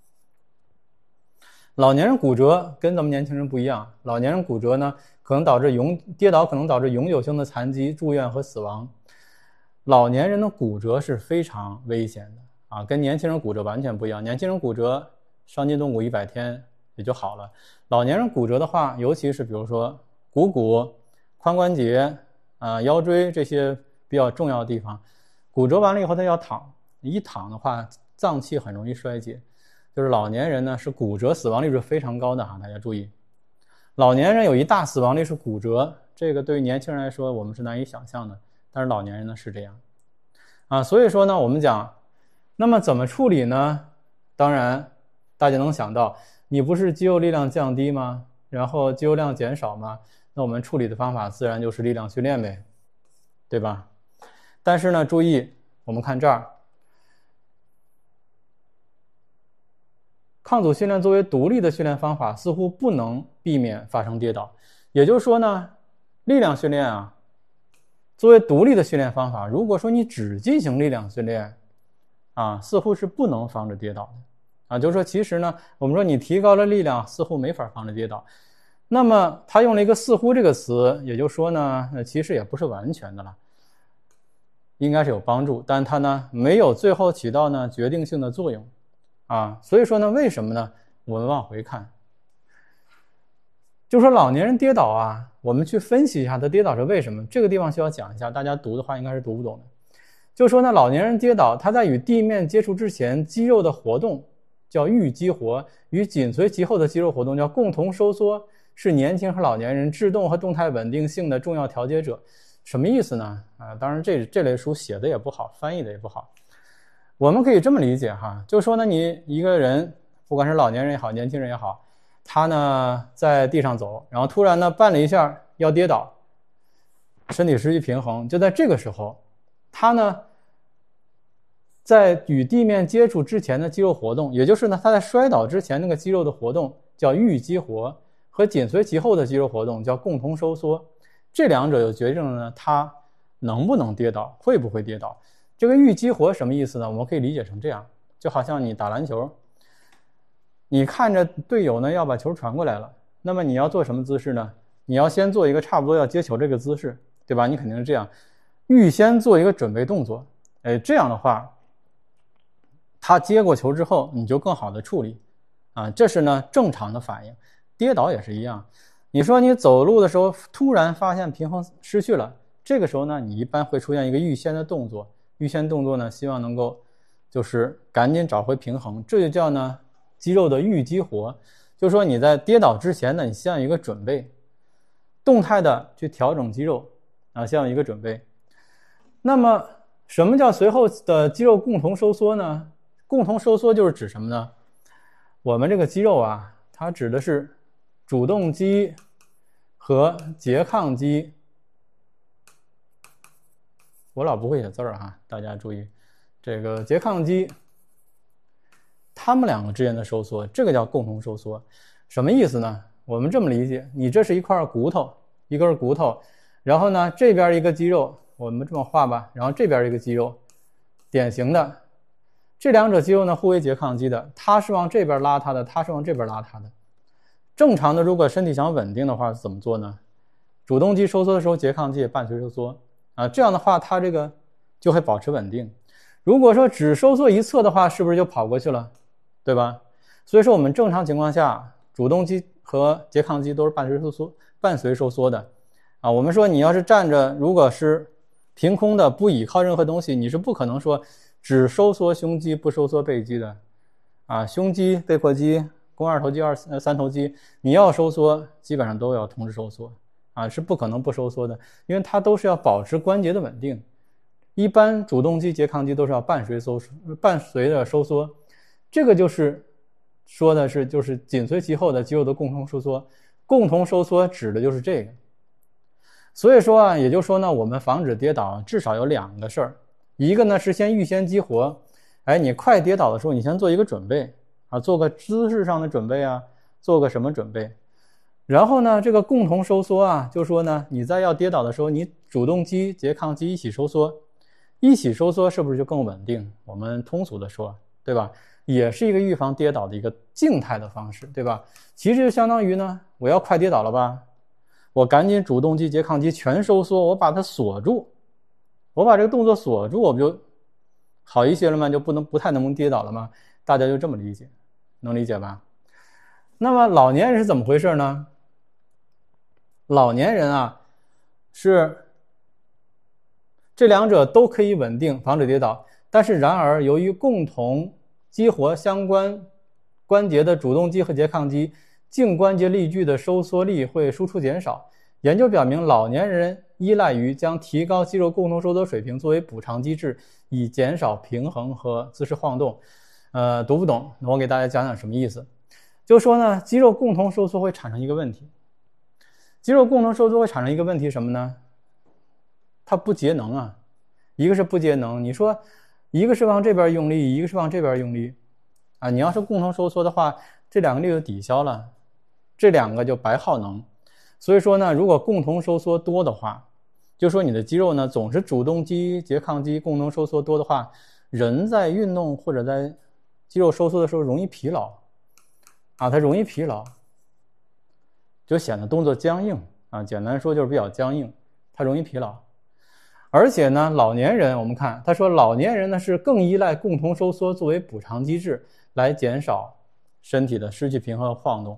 老年人骨折跟咱们年轻人不一样，老年人骨折呢，可能导致永跌倒，可能导致永久性的残疾、住院和死亡。老年人的骨折是非常危险的啊，跟年轻人骨折完全不一样。年轻人骨折伤筋动骨一百天也就好了，老年人骨折的话，尤其是比如说股骨、髋关节啊、呃、腰椎这些比较重要的地方，骨折完了以后他要躺，一躺的话脏器很容易衰竭。就是老年人呢是骨折死亡率是非常高的哈，大家注意。老年人有一大死亡率是骨折，这个对于年轻人来说我们是难以想象的，但是老年人呢是这样啊。所以说呢我们讲那么怎么处理呢？当然大家能想到，你不是肌肉力量降低吗？然后肌肉量减少吗？那我们处理的方法自然就是力量训练呗，对吧？但是呢注意，我们看这儿，抗阻训练作为独立的训练方法似乎不能避免发生跌倒。也就是说呢，力量训练啊作为独立的训练方法，如果说你只进行力量训练啊，似乎是不能防止跌倒的啊。就是说其实呢我们说你提高了力量似乎没法防止跌倒，那么他用了一个似乎这个词，也就是说呢其实也不是完全的了，应该是有帮助，但它呢没有最后起到呢决定性的作用啊。所以说呢为什么呢？我们往回看， 就说老年人跌倒啊，我们去分析一下他跌倒是为什么。这个地方需要讲一下，大家读的话应该是读不懂的。就说呢，老年人跌倒，他在与地面接触之前，肌肉的活动叫预激活，与紧随其后的肌肉活动叫共同收缩，是年轻和老年人制动和动态稳定性的重要调节者。什么意思呢？啊，当然这这类书写的也不好，翻译的也不好。我们可以这么理解哈，就是说呢，你一个人，不管是老年人也好，年轻人也好，他呢在地上走，然后突然呢绊了一下要跌倒，身体失去平衡，就在这个时候，他呢在与地面接触之前的肌肉活动，也就是呢他在摔倒之前那个肌肉的活动叫预激活，和紧随其后的肌肉活动叫共同收缩，这两者就决定了呢他能不能跌倒，会不会跌倒。这个预激活什么意思呢？我们可以理解成这样，就好像你打篮球，你看着队友呢要把球传过来了，那么你要做什么姿势呢？你要先做一个差不多要接球这个姿势，对吧？你肯定是这样，预先做一个准备动作，哎，这样的话他接过球之后你就更好的处理啊，这是呢正常的反应。跌倒也是一样，你说你走路的时候突然发现平衡失去了，这个时候呢你一般会出现一个预先的动作，预先动作呢希望能够就是赶紧找回平衡，这就叫呢肌肉的预激活，就是说你在跌倒之前呢你先有一个准备，动态的去调整肌肉啊，先有一个准备。那么什么叫随后的肌肉共同收缩呢？共同收缩就是指什么呢？我们这个肌肉啊，它指的是主动肌和拮抗肌。我老不会写字儿哈，大家注意，这个拮抗肌，它们两个之间的收缩，这个叫共同收缩。什么意思呢？我们这么理解，你这是一块骨头，一根骨头，然后呢这边一个肌肉，我们这么画吧，然后这边一个肌肉，典型的这两者肌肉呢互为拮抗肌的，它是往这边拉它的，它是往这边拉它的。正常的如果身体想稳定的话怎么做呢？主动肌收缩的时候拮抗肌也伴随收缩啊，这样的话它这个就会保持稳定。如果说只收缩一侧的话，是不是就跑过去了，对吧？所以说我们正常情况下主动肌和拮抗肌都是伴随收缩伴随收缩的啊。我们说你要是站着，如果是凭空的不倚靠任何东西，你是不可能说只收缩胸肌不收缩背肌的啊。胸肌、背阔肌、肱二头肌、二三头肌，你要收缩基本上都要同时收缩啊，是不可能不收缩的，因为它都是要保持关节的稳定。一般主动肌、拮抗肌都是要伴随收伴随着收缩，这个就是说的是就是紧随其后的肌肉的共同收缩。共同收缩指的就是这个。所以说啊，也就是说呢，我们防止跌倒至少有两个事儿，一个呢是先预先激活，哎，你快跌倒的时候你先做一个准备啊，做个姿势上的准备啊，做个什么准备。然后呢这个共同收缩啊，就说呢你在要跌倒的时候，你主动肌、拮抗肌一起收缩，一起收缩是不是就更稳定？我们通俗的说，对吧？也是一个预防跌倒的一个静态的方式，对吧？其实就相当于呢，我要快跌倒了吧，我赶紧主动肌、拮抗肌全收缩，我把它锁住，我把这个动作锁住，我不就好一些了吗？就不能不太能跌倒了吗？大家就这么理解，能理解吧？那么老年人是怎么回事呢？老年人啊，是这两者都可以稳定防止跌倒，但是然而由于共同激活相关关节的主动肌和拮抗肌，颈关节力矩的收缩力会输出减少。研究表明，老年人依赖于将提高肌肉共同收缩水平作为补偿机制，以减少平衡和姿势晃动。呃，读不懂，我给大家讲讲什么意思。就是说呢，肌肉共同收缩会产生一个问题。肌肉共同收缩会产生一个问题什么呢？它不节能啊。一个是不节能，你说一个是往这边用力，一个是往这边用力啊，你要是共同收缩的话，这两个力就抵消了，这两个就白耗能。所以说呢，如果共同收缩多的话，就说你的肌肉呢总是主动肌、拮抗肌共同收缩多的话，人在运动或者在肌肉收缩的时候容易疲劳啊，它容易疲劳，就显得动作僵硬啊，简单说就是比较僵硬，它容易疲劳。而且呢，老年人我们看他说老年人呢是更依赖共同收缩作为补偿机制来减少身体的失去平衡和晃动。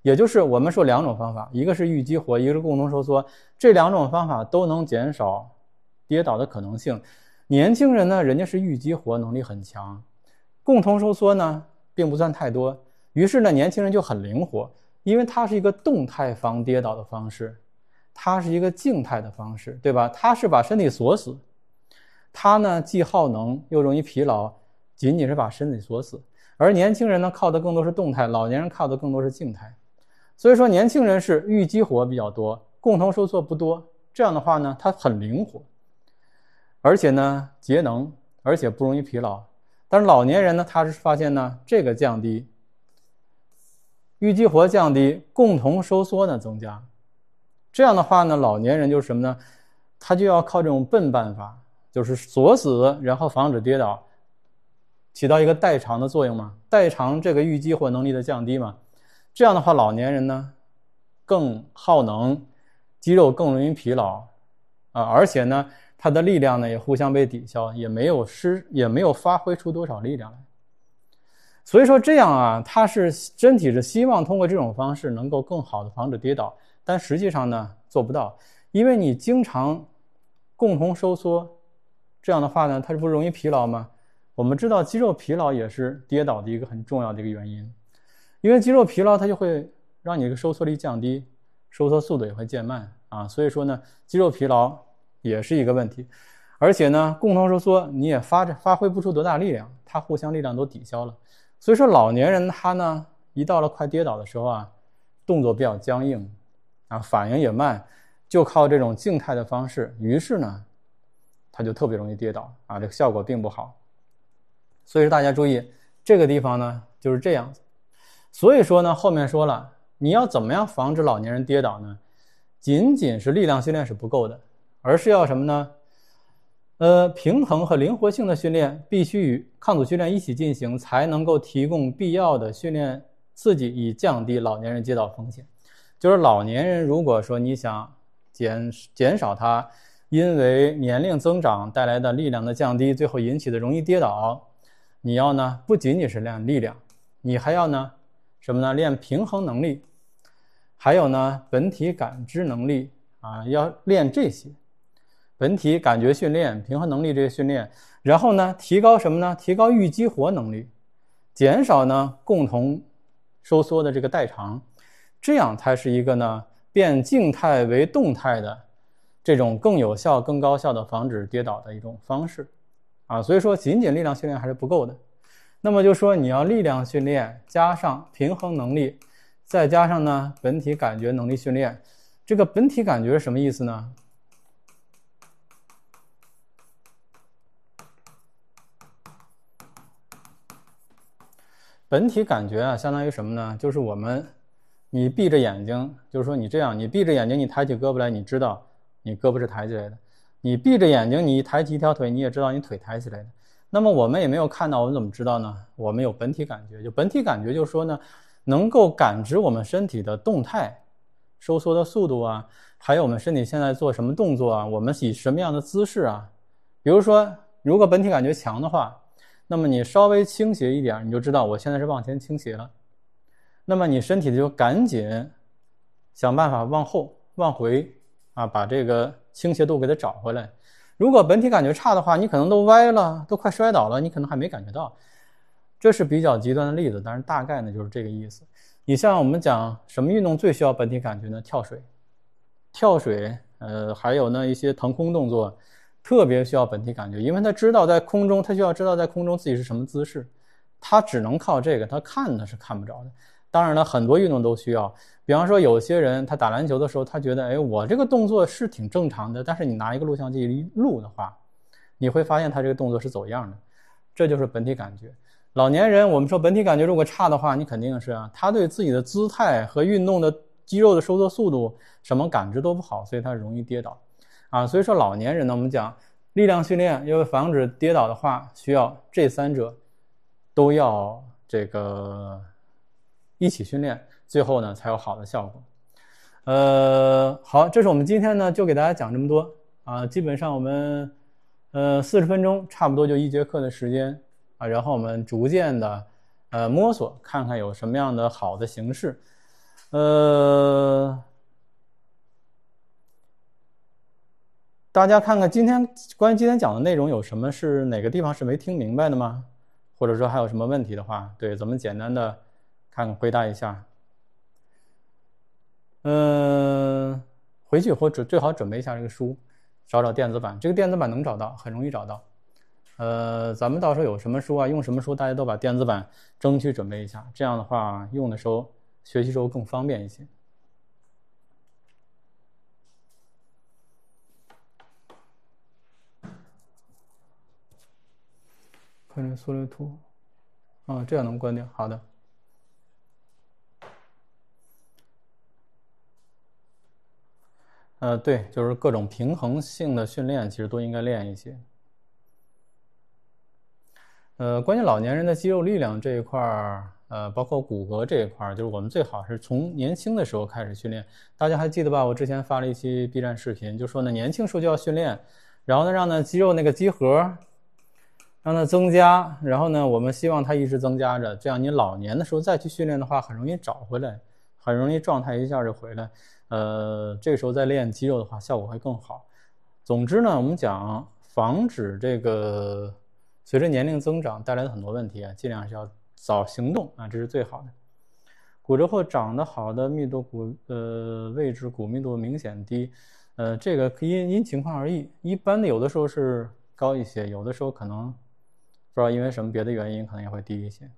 也就是我们说两种方法，一个是预激活，一个是共同收缩，这两种方法都能减少跌倒的可能性。年轻人呢，人家是预激活能力很强，共同收缩呢并不算太多，于是呢年轻人就很灵活，因为它是一个动态防跌倒的方式，它是一个静态的方式，对吧？它是把身体锁死，它呢既耗能又容易疲劳，仅仅是把身体锁死。而年轻人呢靠的更多是动态，老年人靠的更多是静态。所以说年轻人是预激活比较多，共同收缩不多，这样的话呢它很灵活，而且呢节能，而且不容易疲劳。但是老年人呢他是发现呢这个降低，预激活降低，共同收缩呢增加。这样的话呢老年人就是什么呢，他就要靠这种笨办法，就是锁死然后防止跌倒，起到一个代偿的作用嘛，代偿这个预激活能力的降低嘛。这样的话老年人呢更耗能，肌肉更容易疲劳啊，而且呢他的力量呢也互相被抵消，也没有失也没有发挥出多少力量来。所以说这样啊，他是身体是希望通过这种方式能够更好的防止跌倒，但实际上呢做不到，因为你经常共同收缩，这样的话呢它不容易疲劳吗？我们知道肌肉疲劳也是跌倒的一个很重要的一个原因，因为肌肉疲劳它就会让你的收缩力降低，收缩速度也会渐慢啊，所以说呢肌肉疲劳也是一个问题。而且呢共同收缩你也发发挥不出多大力量，它互相力量都抵消了。所以说老年人他呢一到了快跌倒的时候啊，动作比较僵硬啊，反应也慢，就靠这种静态的方式，于是呢他就特别容易跌倒啊，这个效果并不好。所以说大家注意这个地方呢就是这样子。所以说呢后面说了，你要怎么样防止老年人跌倒呢？仅仅是力量训练是不够的，而是要什么呢？呃，平衡和灵活性的训练必须与抗阻训练一起进行，才能够提供必要的训练刺激，以降低老年人跌倒风险。就是老年人如果说你想减减少他因为年龄增长带来的力量的降低，最后引起的容易跌倒，你要呢不仅仅是练力量，你还要呢什么呢？练平衡能力，还有呢本体感知能力啊，要练这些本体感觉训练、平衡能力这些训练，然后呢提高什么呢？提高预激活能力，减少呢共同收缩的这个代偿，这样才是一个呢变静态为动态的这种更有效、更高效的防止跌倒的一种方式啊。所以说仅仅力量训练还是不够的。那么就说你要力量训练加上平衡能力，再加上呢本体感觉能力训练。这个本体感觉是什么意思呢？本体感觉啊相当于什么呢？就是我们你闭着眼睛，就是说你这样，你闭着眼睛你抬起胳膊来，你知道你胳膊是抬起来的，你闭着眼睛你抬起一条腿，你也知道你腿抬起来的。那么我们也没有看到，我们怎么知道呢？我们有本体感觉，就本体感觉就是说呢能够感知我们身体的动态收缩的速度啊，还有我们身体现在做什么动作啊，我们以什么样的姿势啊。比如说如果本体感觉强的话，那么你稍微倾斜一点，你就知道我现在是往前倾斜了，那么你身体就赶紧想办法往后往回啊，把这个倾斜度给它找回来。如果本体感觉差的话，你可能都歪了，都快摔倒了，你可能还没感觉到。这是比较极端的例子，但是大概呢就是这个意思。你像我们讲什么运动最需要本体感觉呢？跳水跳水呃，还有呢一些腾空动作特别需要本体感觉，因为他知道在空中，他需要知道在空中自己是什么姿势，他只能靠这个，他看的是看不着的。当然了很多运动都需要，比方说有些人他打篮球的时候，他觉得哎，我这个动作是挺正常的，但是你拿一个录像机一录的话，你会发现他这个动作是走样的，这就是本体感觉。老年人我们说本体感觉如果差的话，你肯定是啊，他对自己的姿态和运动的肌肉的收缩速度什么感知都不好，所以他容易跌倒啊。所以说老年人呢，我们讲力量训练要防止跌倒的话，需要这三者都要这个一起训练，最后呢才有好的效果。呃，好，这是我们今天呢就给大家讲这么多啊，基本上我们呃四十分钟差不多就一节课的时间啊，然后我们逐渐的呃摸索，看看有什么样的好的形式。 呃，大家看看今天关于今天讲的内容有什么是哪个地方是没听明白的吗？或者说还有什么问题的话，对，咱们简单的看看回答一下。嗯、呃，回去或者最好准备一下这个书，找找电子版，这个电子版能找到，很容易找到。呃，咱们到时候有什么书啊，用什么书，大家都把电子版争取准备一下，这样的话用的时候学习时候更方便一些。看这缩略图，啊，这样能关掉。好的。呃，对，就是各种平衡性的训练，其实都应该练一些。呃，关于老年人的肌肉力量这一块儿，呃，包括骨骼这一块儿，就是我们最好是从年轻的时候开始训练。大家还记得吧？我之前发了一期 B 站视频，就说呢，年轻时候就要训练，然后呢，让呢肌肉那个肌核让它增加，然后呢，我们希望它一直增加着，这样你老年的时候再去训练的话，很容易找回来，很容易状态一下就回来。呃，这个时候再练肌肉的话，效果会更好。总之呢，我们讲防止这个随着年龄增长带来的很多问题啊，尽量是要早行动啊，这是最好的。骨折后长得好的密度骨呃位置骨密度明显低，呃，这个因因情况而异，一般的有的时候是高一些，有的时候可能不知道因为什么别的原因，可能也会低一些。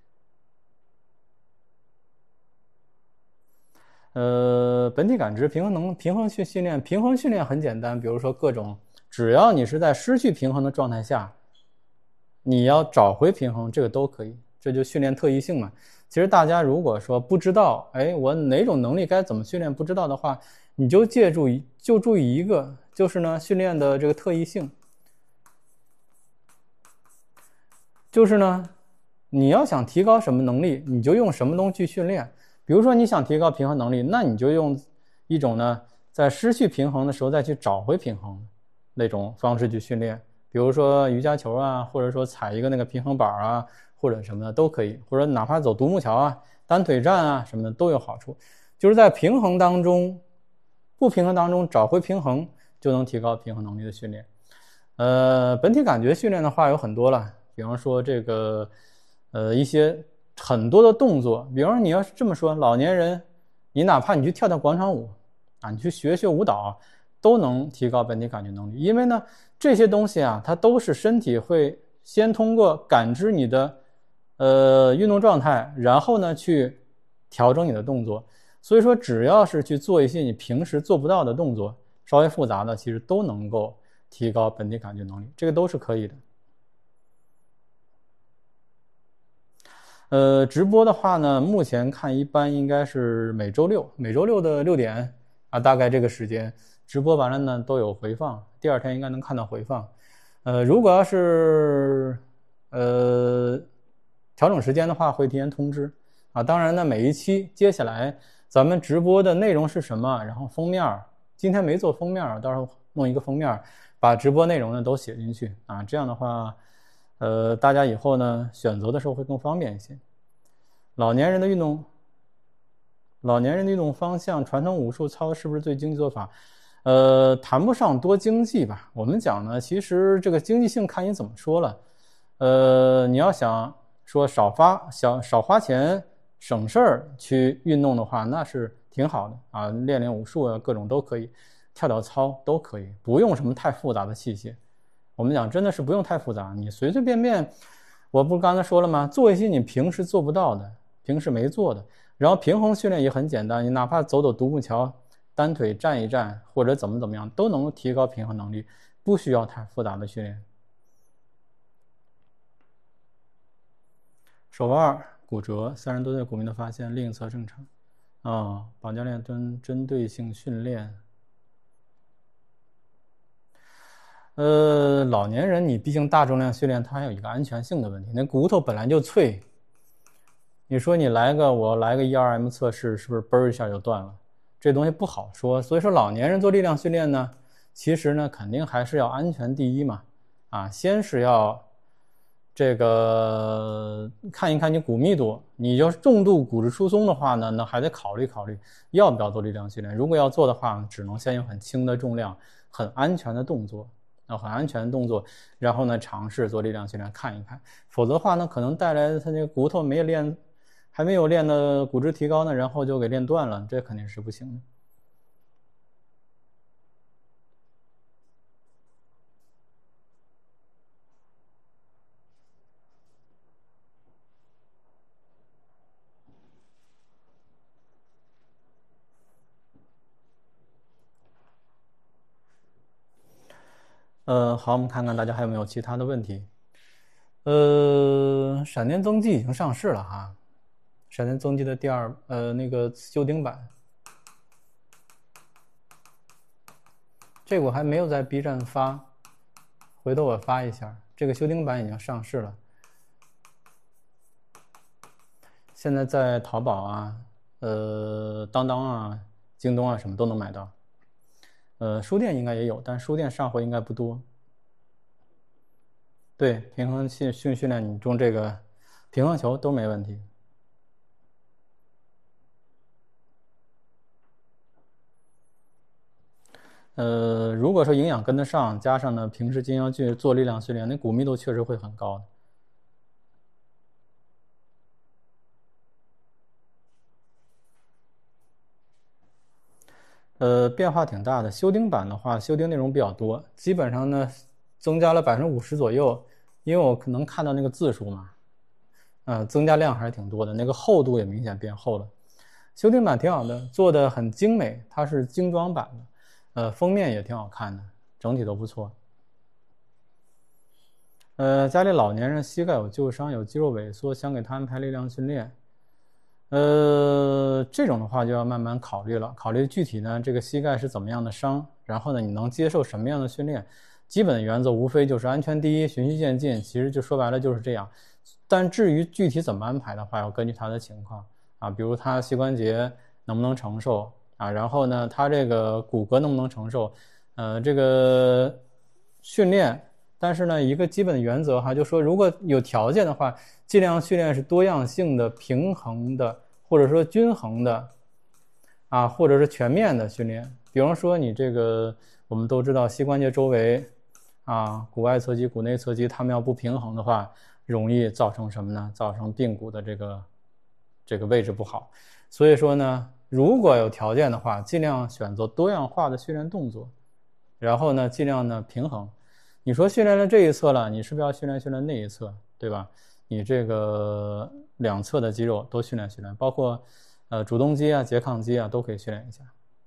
呃，本体感知平衡能平衡去训练，平衡训练很简单，比如说各种，只要你是在失去平衡的状态下，你要找回平衡，这个都可以，这就训练特异性嘛。其实大家如果说不知道，哎，我哪种能力该怎么训练，不知道的话，你就借助就注意一个，就是呢训练的这个特异性，就是呢，你要想提高什么能力，你就用什么东西去训练。比如说你想提高平衡能力，那你就用一种呢，在失去平衡的时候再去找回平衡那种方式去训练。比如说瑜伽球啊，或者说踩一个那个平衡板啊，或者什么的都可以，或者哪怕走独木桥啊、单腿站啊什么的都有好处。就是在平衡当中、不平衡当中找回平衡，就能提高平衡能力的训练。呃，本体感觉训练的话有很多了，比方说这个呃一些很多的动作，比方说你要是这么说，老年人你哪怕你去跳跳广场舞啊，你去学学舞蹈，都能提高本体感觉能力。因为呢这些东西啊，它都是身体会先通过感知你的呃运动状态，然后呢去调整你的动作。所以说只要是去做一些你平时做不到的动作，稍微复杂的，其实都能够提高本体感觉能力，这个都是可以的。呃，直播的话呢，目前看一般应该是每周六，每周六的六点啊，大概这个时间直播完了呢都有回放，第二天应该能看到回放。呃，如果要是呃调整时间的话，会提前通知啊。当然呢，每一期接下来咱们直播的内容是什么，然后封面，今天没做封面，到时候弄一个封面，把直播内容呢都写进去啊。这样的话，呃，大家以后呢选择的时候会更方便一些。老年人的运动，老年人的运动方向，传统武术操是不是最经济做法？呃，谈不上多经济吧。我们讲呢，其实这个经济性看你怎么说了。呃，你要想说少花小少花钱省事儿去运动的话，那是挺好的啊，练练武术啊，各种都可以，跳跳操都可以，不用什么太复杂的器械。我们讲真的是不用太复杂，你随随便便，我不是刚才说了吗？做一些你平时做不到的，平时没做的，然后平衡训练也很简单，你哪怕走走独木桥，单腿站一站，或者怎么怎么样，都能提高平衡能力，不需要太复杂的训练。手腕骨折，三十多岁骨密的发现，另一侧正常。啊、哦，绑教练针针对性训练。呃，老年人你毕竟大重量训练，它还有一个安全性的问题。那骨头本来就脆，你说你来个我来个 E R M 测试，是不是嘣一下就断了？这东西不好说。所以说老年人做力量训练呢，其实呢肯定还是要安全第一嘛。啊，先是要这个看一看你骨密度，你要是重度骨质疏松的话呢，那还得考虑考虑要不要做力量训练。如果要做的话，只能先用很轻的重量、很安全的动作，啊，很安全的动作，然后呢尝试做力量训练看一看。否则的话呢，可能带来他那个骨头没练，还没有练的骨质提高呢，然后就给练断了，这肯定是不行的。呃，好，我们看看大家还有没有其他的问题。呃，闪电增肌已经上市了哈，闪电增肌的第二呃那个修订版，这个我还没有在 B 站发，回头我发一下。这个修订版已经上市了，现在在淘宝啊、呃当当啊、京东啊什么都能买到。呃，书店应该也有，但书店上货应该不多。对，平衡训训训练，你用这个平衡球都没问题。呃，如果说营养跟得上，加上呢平时经常去做力量训练，那骨密度确实会很高的。呃，变化挺大的。修订版的话，修订内容比较多，基本上呢增加了百分之五十左右，因为我可能看到那个字数嘛，呃，增加量还是挺多的，那个厚度也明显变厚了。修订版挺好的，做的很精美，它是精装版的，呃，封面也挺好看的，整体都不错。呃，家里老年人膝盖有旧伤，有肌肉萎缩，想给他安排力量训练。呃，这种的话就要慢慢考虑了，考虑具体呢这个膝盖是怎么样的伤，然后呢你能接受什么样的训练。基本原则无非就是安全第一，循序渐进，其实就说白了就是这样。但至于具体怎么安排的话，要根据他的情况啊，比如他膝关节能不能承受啊，然后呢他这个骨骼能不能承受，呃，这个训练。但是呢，一个基本的原则哈，就说如果有条件的话，尽量训练是多样性的、平衡的，或者说均衡的，啊，或者是全面的训练。比方说你这个，我们都知道膝关节周围，啊，股外侧肌、股内侧肌，它们要不平衡的话，容易造成什么呢？造成髌骨的这个这个位置不好。所以说呢，如果有条件的话，尽量选择多样化的训练动作，然后呢，尽量呢平衡。你说训练了这一侧了，你是不是要训练训练那一侧，对吧？你这个两侧的肌肉都训练训练，包括呃主动肌啊、拮抗肌啊都可以训练一下。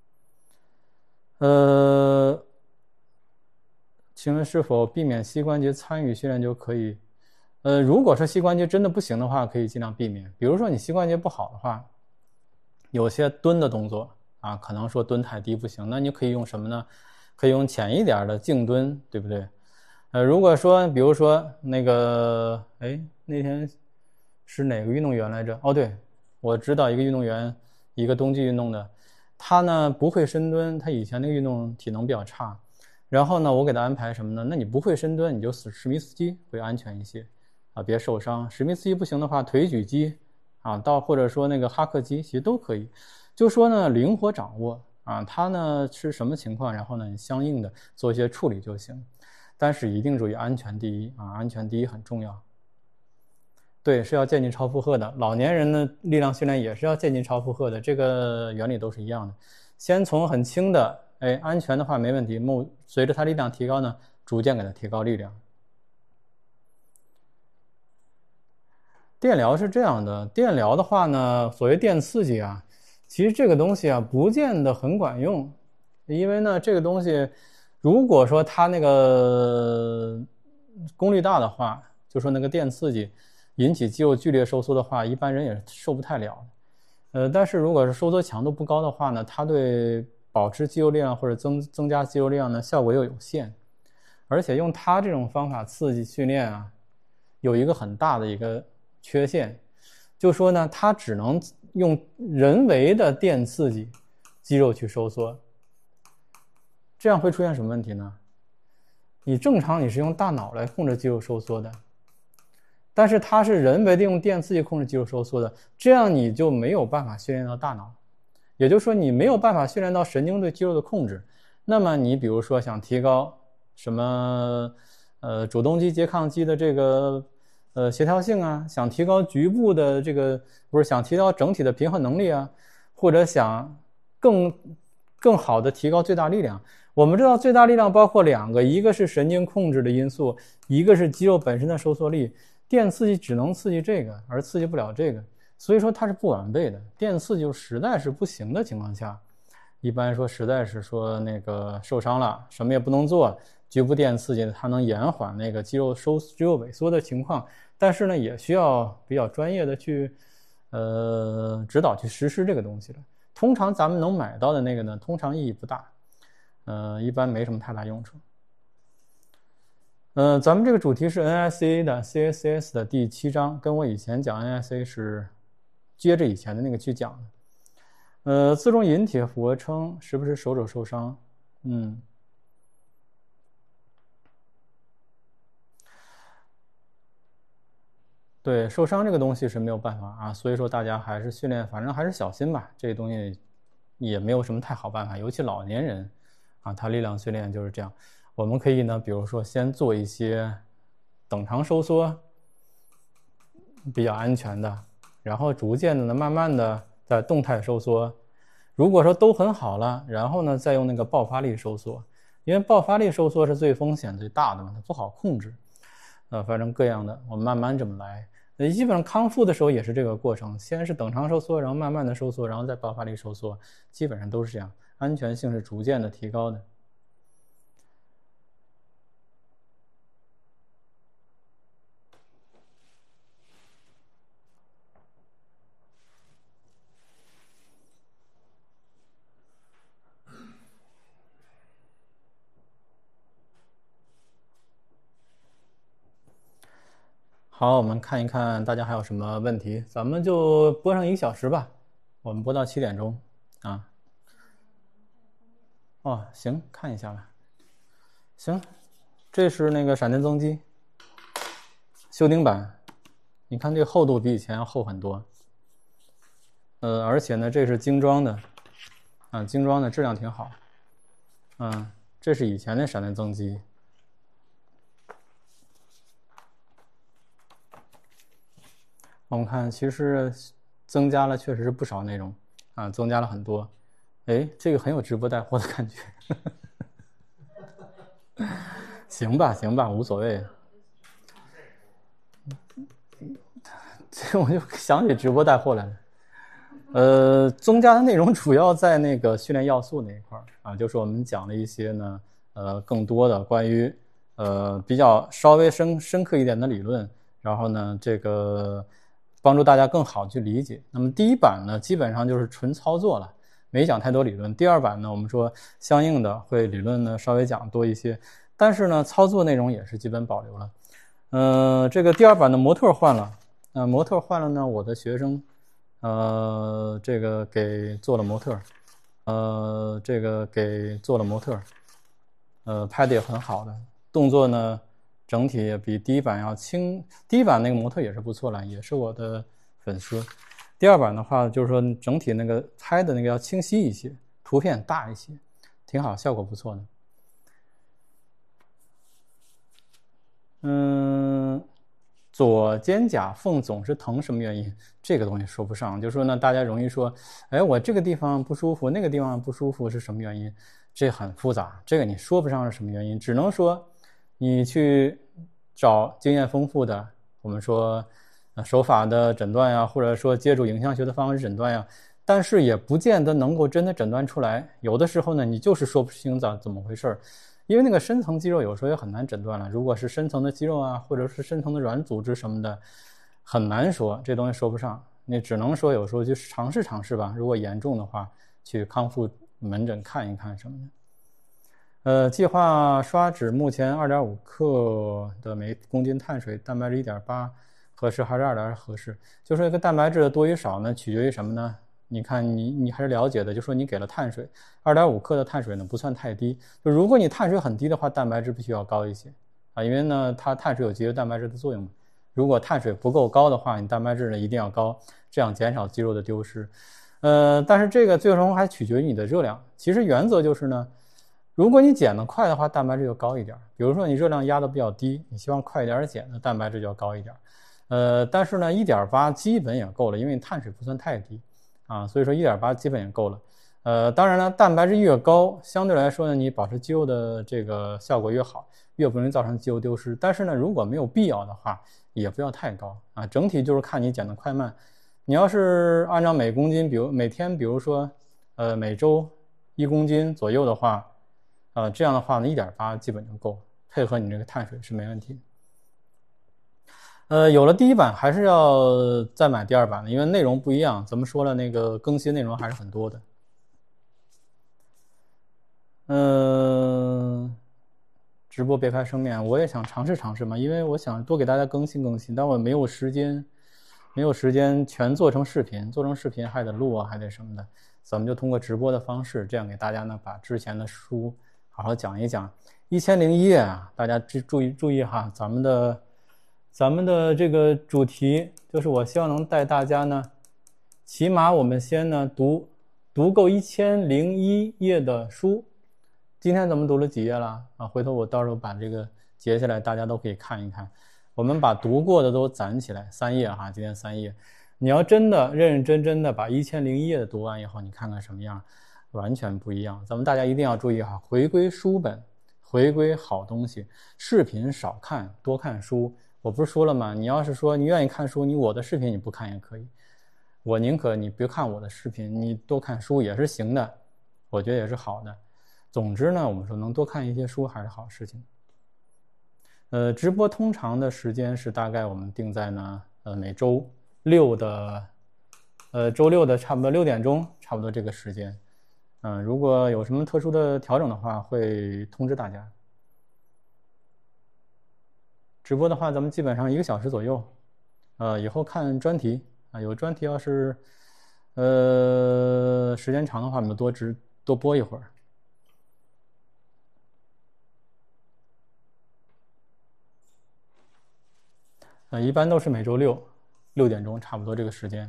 呃，请问是否避免膝关节参与训练就可以？呃，如果说膝关节真的不行的话，可以尽量避免。比如说你膝关节不好的话，有些蹲的动作啊，可能说蹲太低不行，那你可以用什么呢？可以用浅一点的静蹲，对不对？呃，如果说，比如说那个，哎，那天是哪个运动员来着？哦，对，我知道一个运动员，一个冬季运动的，他呢不会深蹲，他以前那个运动体能比较差，然后呢，我给他安排什么呢？那你不会深蹲，你就史密斯肌会安全一些，啊，别受伤。史密斯肌不行的话，腿举肌，啊，到或者说那个哈克肌，其实都可以。就说呢，灵活掌握啊，他呢是什么情况，然后呢，你相应的做一些处理就行。但是一定注意安全第一啊，安全第一很重要。对，是要渐进超负荷的。老年人的力量训练也是要渐进超负荷的，这个原理都是一样的。先从很轻的，哎，安全的话没问题，随着他力量提高呢，逐渐给他提高力量。电疗是这样的，电疗的话呢，所谓电刺激啊，其实这个东西啊，不见得很管用，因为呢，这个东西。如果说它那个功率大的话，就说那个电刺激引起肌肉剧烈收缩的话，一般人也受不太了。呃，但是如果是收缩强度不高的话呢，它对保持肌肉力量或者增增加肌肉力量呢效果又有限。而且用它这种方法刺激训练啊，有一个很大的一个缺陷，就说呢，它只能用人为的电刺激肌肉去收缩。这样会出现什么问题呢？你正常你是用大脑来控制肌肉收缩的， 但是它是人为的用电刺激控制肌肉收缩的，这样你就没有办法训练到大脑，也就是说你没有办法训练到神经对肌肉的控制。那么你比如说想提高什么呃主动肌拮抗肌的这个呃协调性啊，想提高局部的这个不是想提高整体的平衡能力啊，或者想更更好的提高最大力量。我们知道最大力量包括两个，一个是神经控制的因素，一个是肌肉本身的收缩力。电刺激只能刺激这个，而刺激不了这个，所以说它是不完备的。电刺激就实在是不行的情况下，一般说实在是说那个受伤了，什么也不能做，局部电刺激它能延缓那个肌肉收肌肉萎缩的情况，但是呢也需要比较专业的去呃指导去实施这个东西了。通常咱们能买到的那个呢，通常意义不大，呃一般没什么太大用处。呃，咱们这个主题是 N I C A 的 C A C S 的第七章，跟我以前讲 N I C A 是接着以前的那个去讲的。呃，自重引体俯卧撑是不是手肘受伤？嗯，对，受伤这个东西是没有办法啊，所以说大家还是训练，反正还是小心吧。这个东西也没有什么太好办法，尤其老年人啊，他力量训练就是这样。我们可以呢，比如说先做一些等长收缩，比较安全的，然后逐渐的呢，慢慢的在动态收缩。如果说都很好了，然后呢，再用那个爆发力收缩，因为爆发力收缩是最风险最大的嘛，它不好控制。呃，反正各样的，我们慢慢这么来。呃，基本上康复的时候也是这个过程，先是等长收缩，然后慢慢的收缩，然后再爆发力收缩，基本上都是这样，安全性是逐渐的提高的。好，我们看一看大家还有什么问题，咱们就播上一个小时吧，我们播到七点钟啊。哦，行，看一下吧。行，这是那个闪电增肌修订版，你看这个厚度比以前要厚很多。呃，而且呢，这是精装的，啊，精装的质量挺好。嗯，这是以前的闪电增肌。我们看，其实增加了，确实是不少内容啊，增加了很多。哎，这个很有直播带货的感觉。行吧，行吧，无所谓。这我就想起直播带货来了。呃，增加的内容主要在那个训练要素那一块啊，就是我们讲了一些呢，呃，更多的关于呃比较稍微深深刻一点的理论，然后呢，这个。帮助大家更好去理解。那么第一版呢，基本上就是纯操作了，没讲太多理论。第二版呢，我们说相应的会理论呢稍微讲多一些，但是呢，操作内容也是基本保留了。呃，这个第二版的模特换了，呃，模特换了呢，我的学生，呃，这个给做了模特，呃，这个给做了模特，呃，拍的也很好的，动作呢。整体也比第一版要轻，第一版那个模特也是不错了，也是我的粉丝。第二版的话，就是说整体那个拍的那个要清晰一些，图片大一些，挺好，效果不错的。嗯，左肩胛缝总是疼，什么原因？这个东西说不上，就是说呢，大家容易说，哎，我这个地方不舒服，那个地方不舒服是什么原因？这很复杂，这个你说不上是什么原因，只能说。你去找经验丰富的，我们说呃手法的诊断呀，或者说借助影像学的方式诊断呀，但是也不见得能够真的诊断出来。有的时候呢，你就是说不清咋怎么回事，因为那个深层肌肉有时候也很难诊断了。如果是深层的肌肉啊，或者是深层的软组织什么的，很难说，这东西说不上。你只能说有时候就尝试尝试吧。如果严重的话，去康复门诊看一看什么的。呃，计划刷脂目前 二点五 克的每公斤碳水，蛋白质 一点八 合适还是二点合适？就说一个蛋白质的多与少呢，取决于什么呢？你看你你还是了解的，就说你给了碳水 二点五 克的碳水呢不算太低，就如果你碳水很低的话，蛋白质必须要高一些啊，因为呢它碳水有节约蛋白质的作用， 如果碳水不够高的话，你蛋白质呢一定要高，这样减少肌肉的丢失。呃，但是这个最终还取决于你的热量。其实原则就是呢，如果你减得快的话，蛋白质就高一点。比如说你热量压得比较低，你希望快一点减，那蛋白质就要高一点。呃，但是呢 一点八 基本也够了，因为碳水不算太低啊，所以说 一点八 基本也够了。呃，当然了，蛋白质越高，相对来说呢，你保持肌肉的这个效果越好，越不容易造成肌肉丢失。但是呢，如果没有必要的话，也不要太高啊。整体就是看你减的快慢。你要是按照每公斤，比如每天，比如说，呃，每周一公斤左右的话，呃，这样的话呢 一点八 基本就够，配合你这个碳水是没问题。呃，有了第一版，还是要再买第二版的，因为内容不一样。怎么说呢？那个更新内容还是很多的。嗯、呃，直播别开生面，我也想尝试尝试嘛，因为我想多给大家更新更新，但我没有时间，没有时间全做成视频，做成视频还得录啊，还得什么的。咱们就通过直播的方式，这样给大家呢，把之前的书好好讲一讲。一千零一夜啊，大家注意注意哈，咱们的。咱们的这个主题就是我希望能带大家呢，起码我们先呢读读够一千零一页的书。今天咱们读了几页了啊？回头我到时候把这个截下来，大家都可以看一看。我们把读过的都攒起来，三页哈，今天三页。你要真的认认真真的把一千零一页的读完以后，你看看什么样，完全不一样。咱们大家一定要注意哈，回归书本，回归好东西，视频少看，多看书。我不是说了吗？你要是说你愿意看书，你我的视频你不看也可以，我宁可你别看我的视频，你多看书也是行的，我觉得也是好的。总之呢，我们说能多看一些书还是好事情。呃，直播通常的时间是大概我们定在呢，呃，每周六的，呃，周六的差不多六点钟，差不多这个时间。嗯、呃，如果有什么特殊的调整的话，会通知大家。直播的话，咱们基本上一个小时左右，呃，以后看专题啊，有专题要是，呃，时间长的话，我们多直多播一会儿。呃，一般都是每周六六点钟，差不多这个时间。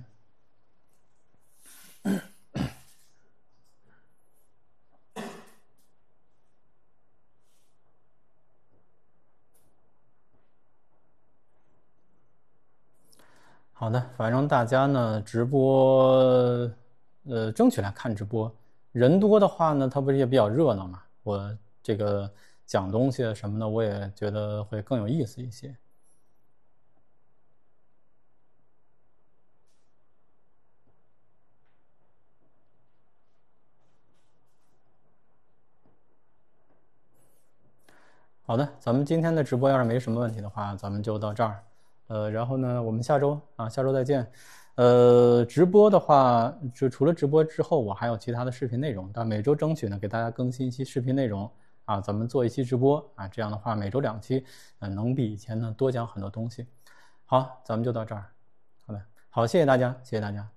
好的，反正大家呢直播，呃，争取来看直播。人多的话呢，它不是也比较热闹嘛？我这个讲东西什么的，我也觉得会更有意思一些。好的，咱们今天的直播要是没什么问题的话，咱们就到这儿。呃，然后呢，我们下周啊，下周再见。呃，直播的话，就除了直播之后，我还有其他的视频内容，但每周争取呢给大家更新一期视频内容啊，咱们做一期直播啊，这样的话每周两期，呃，能比以前呢多讲很多东西。好，咱们就到这儿。好的，好，谢谢大家，谢谢大家。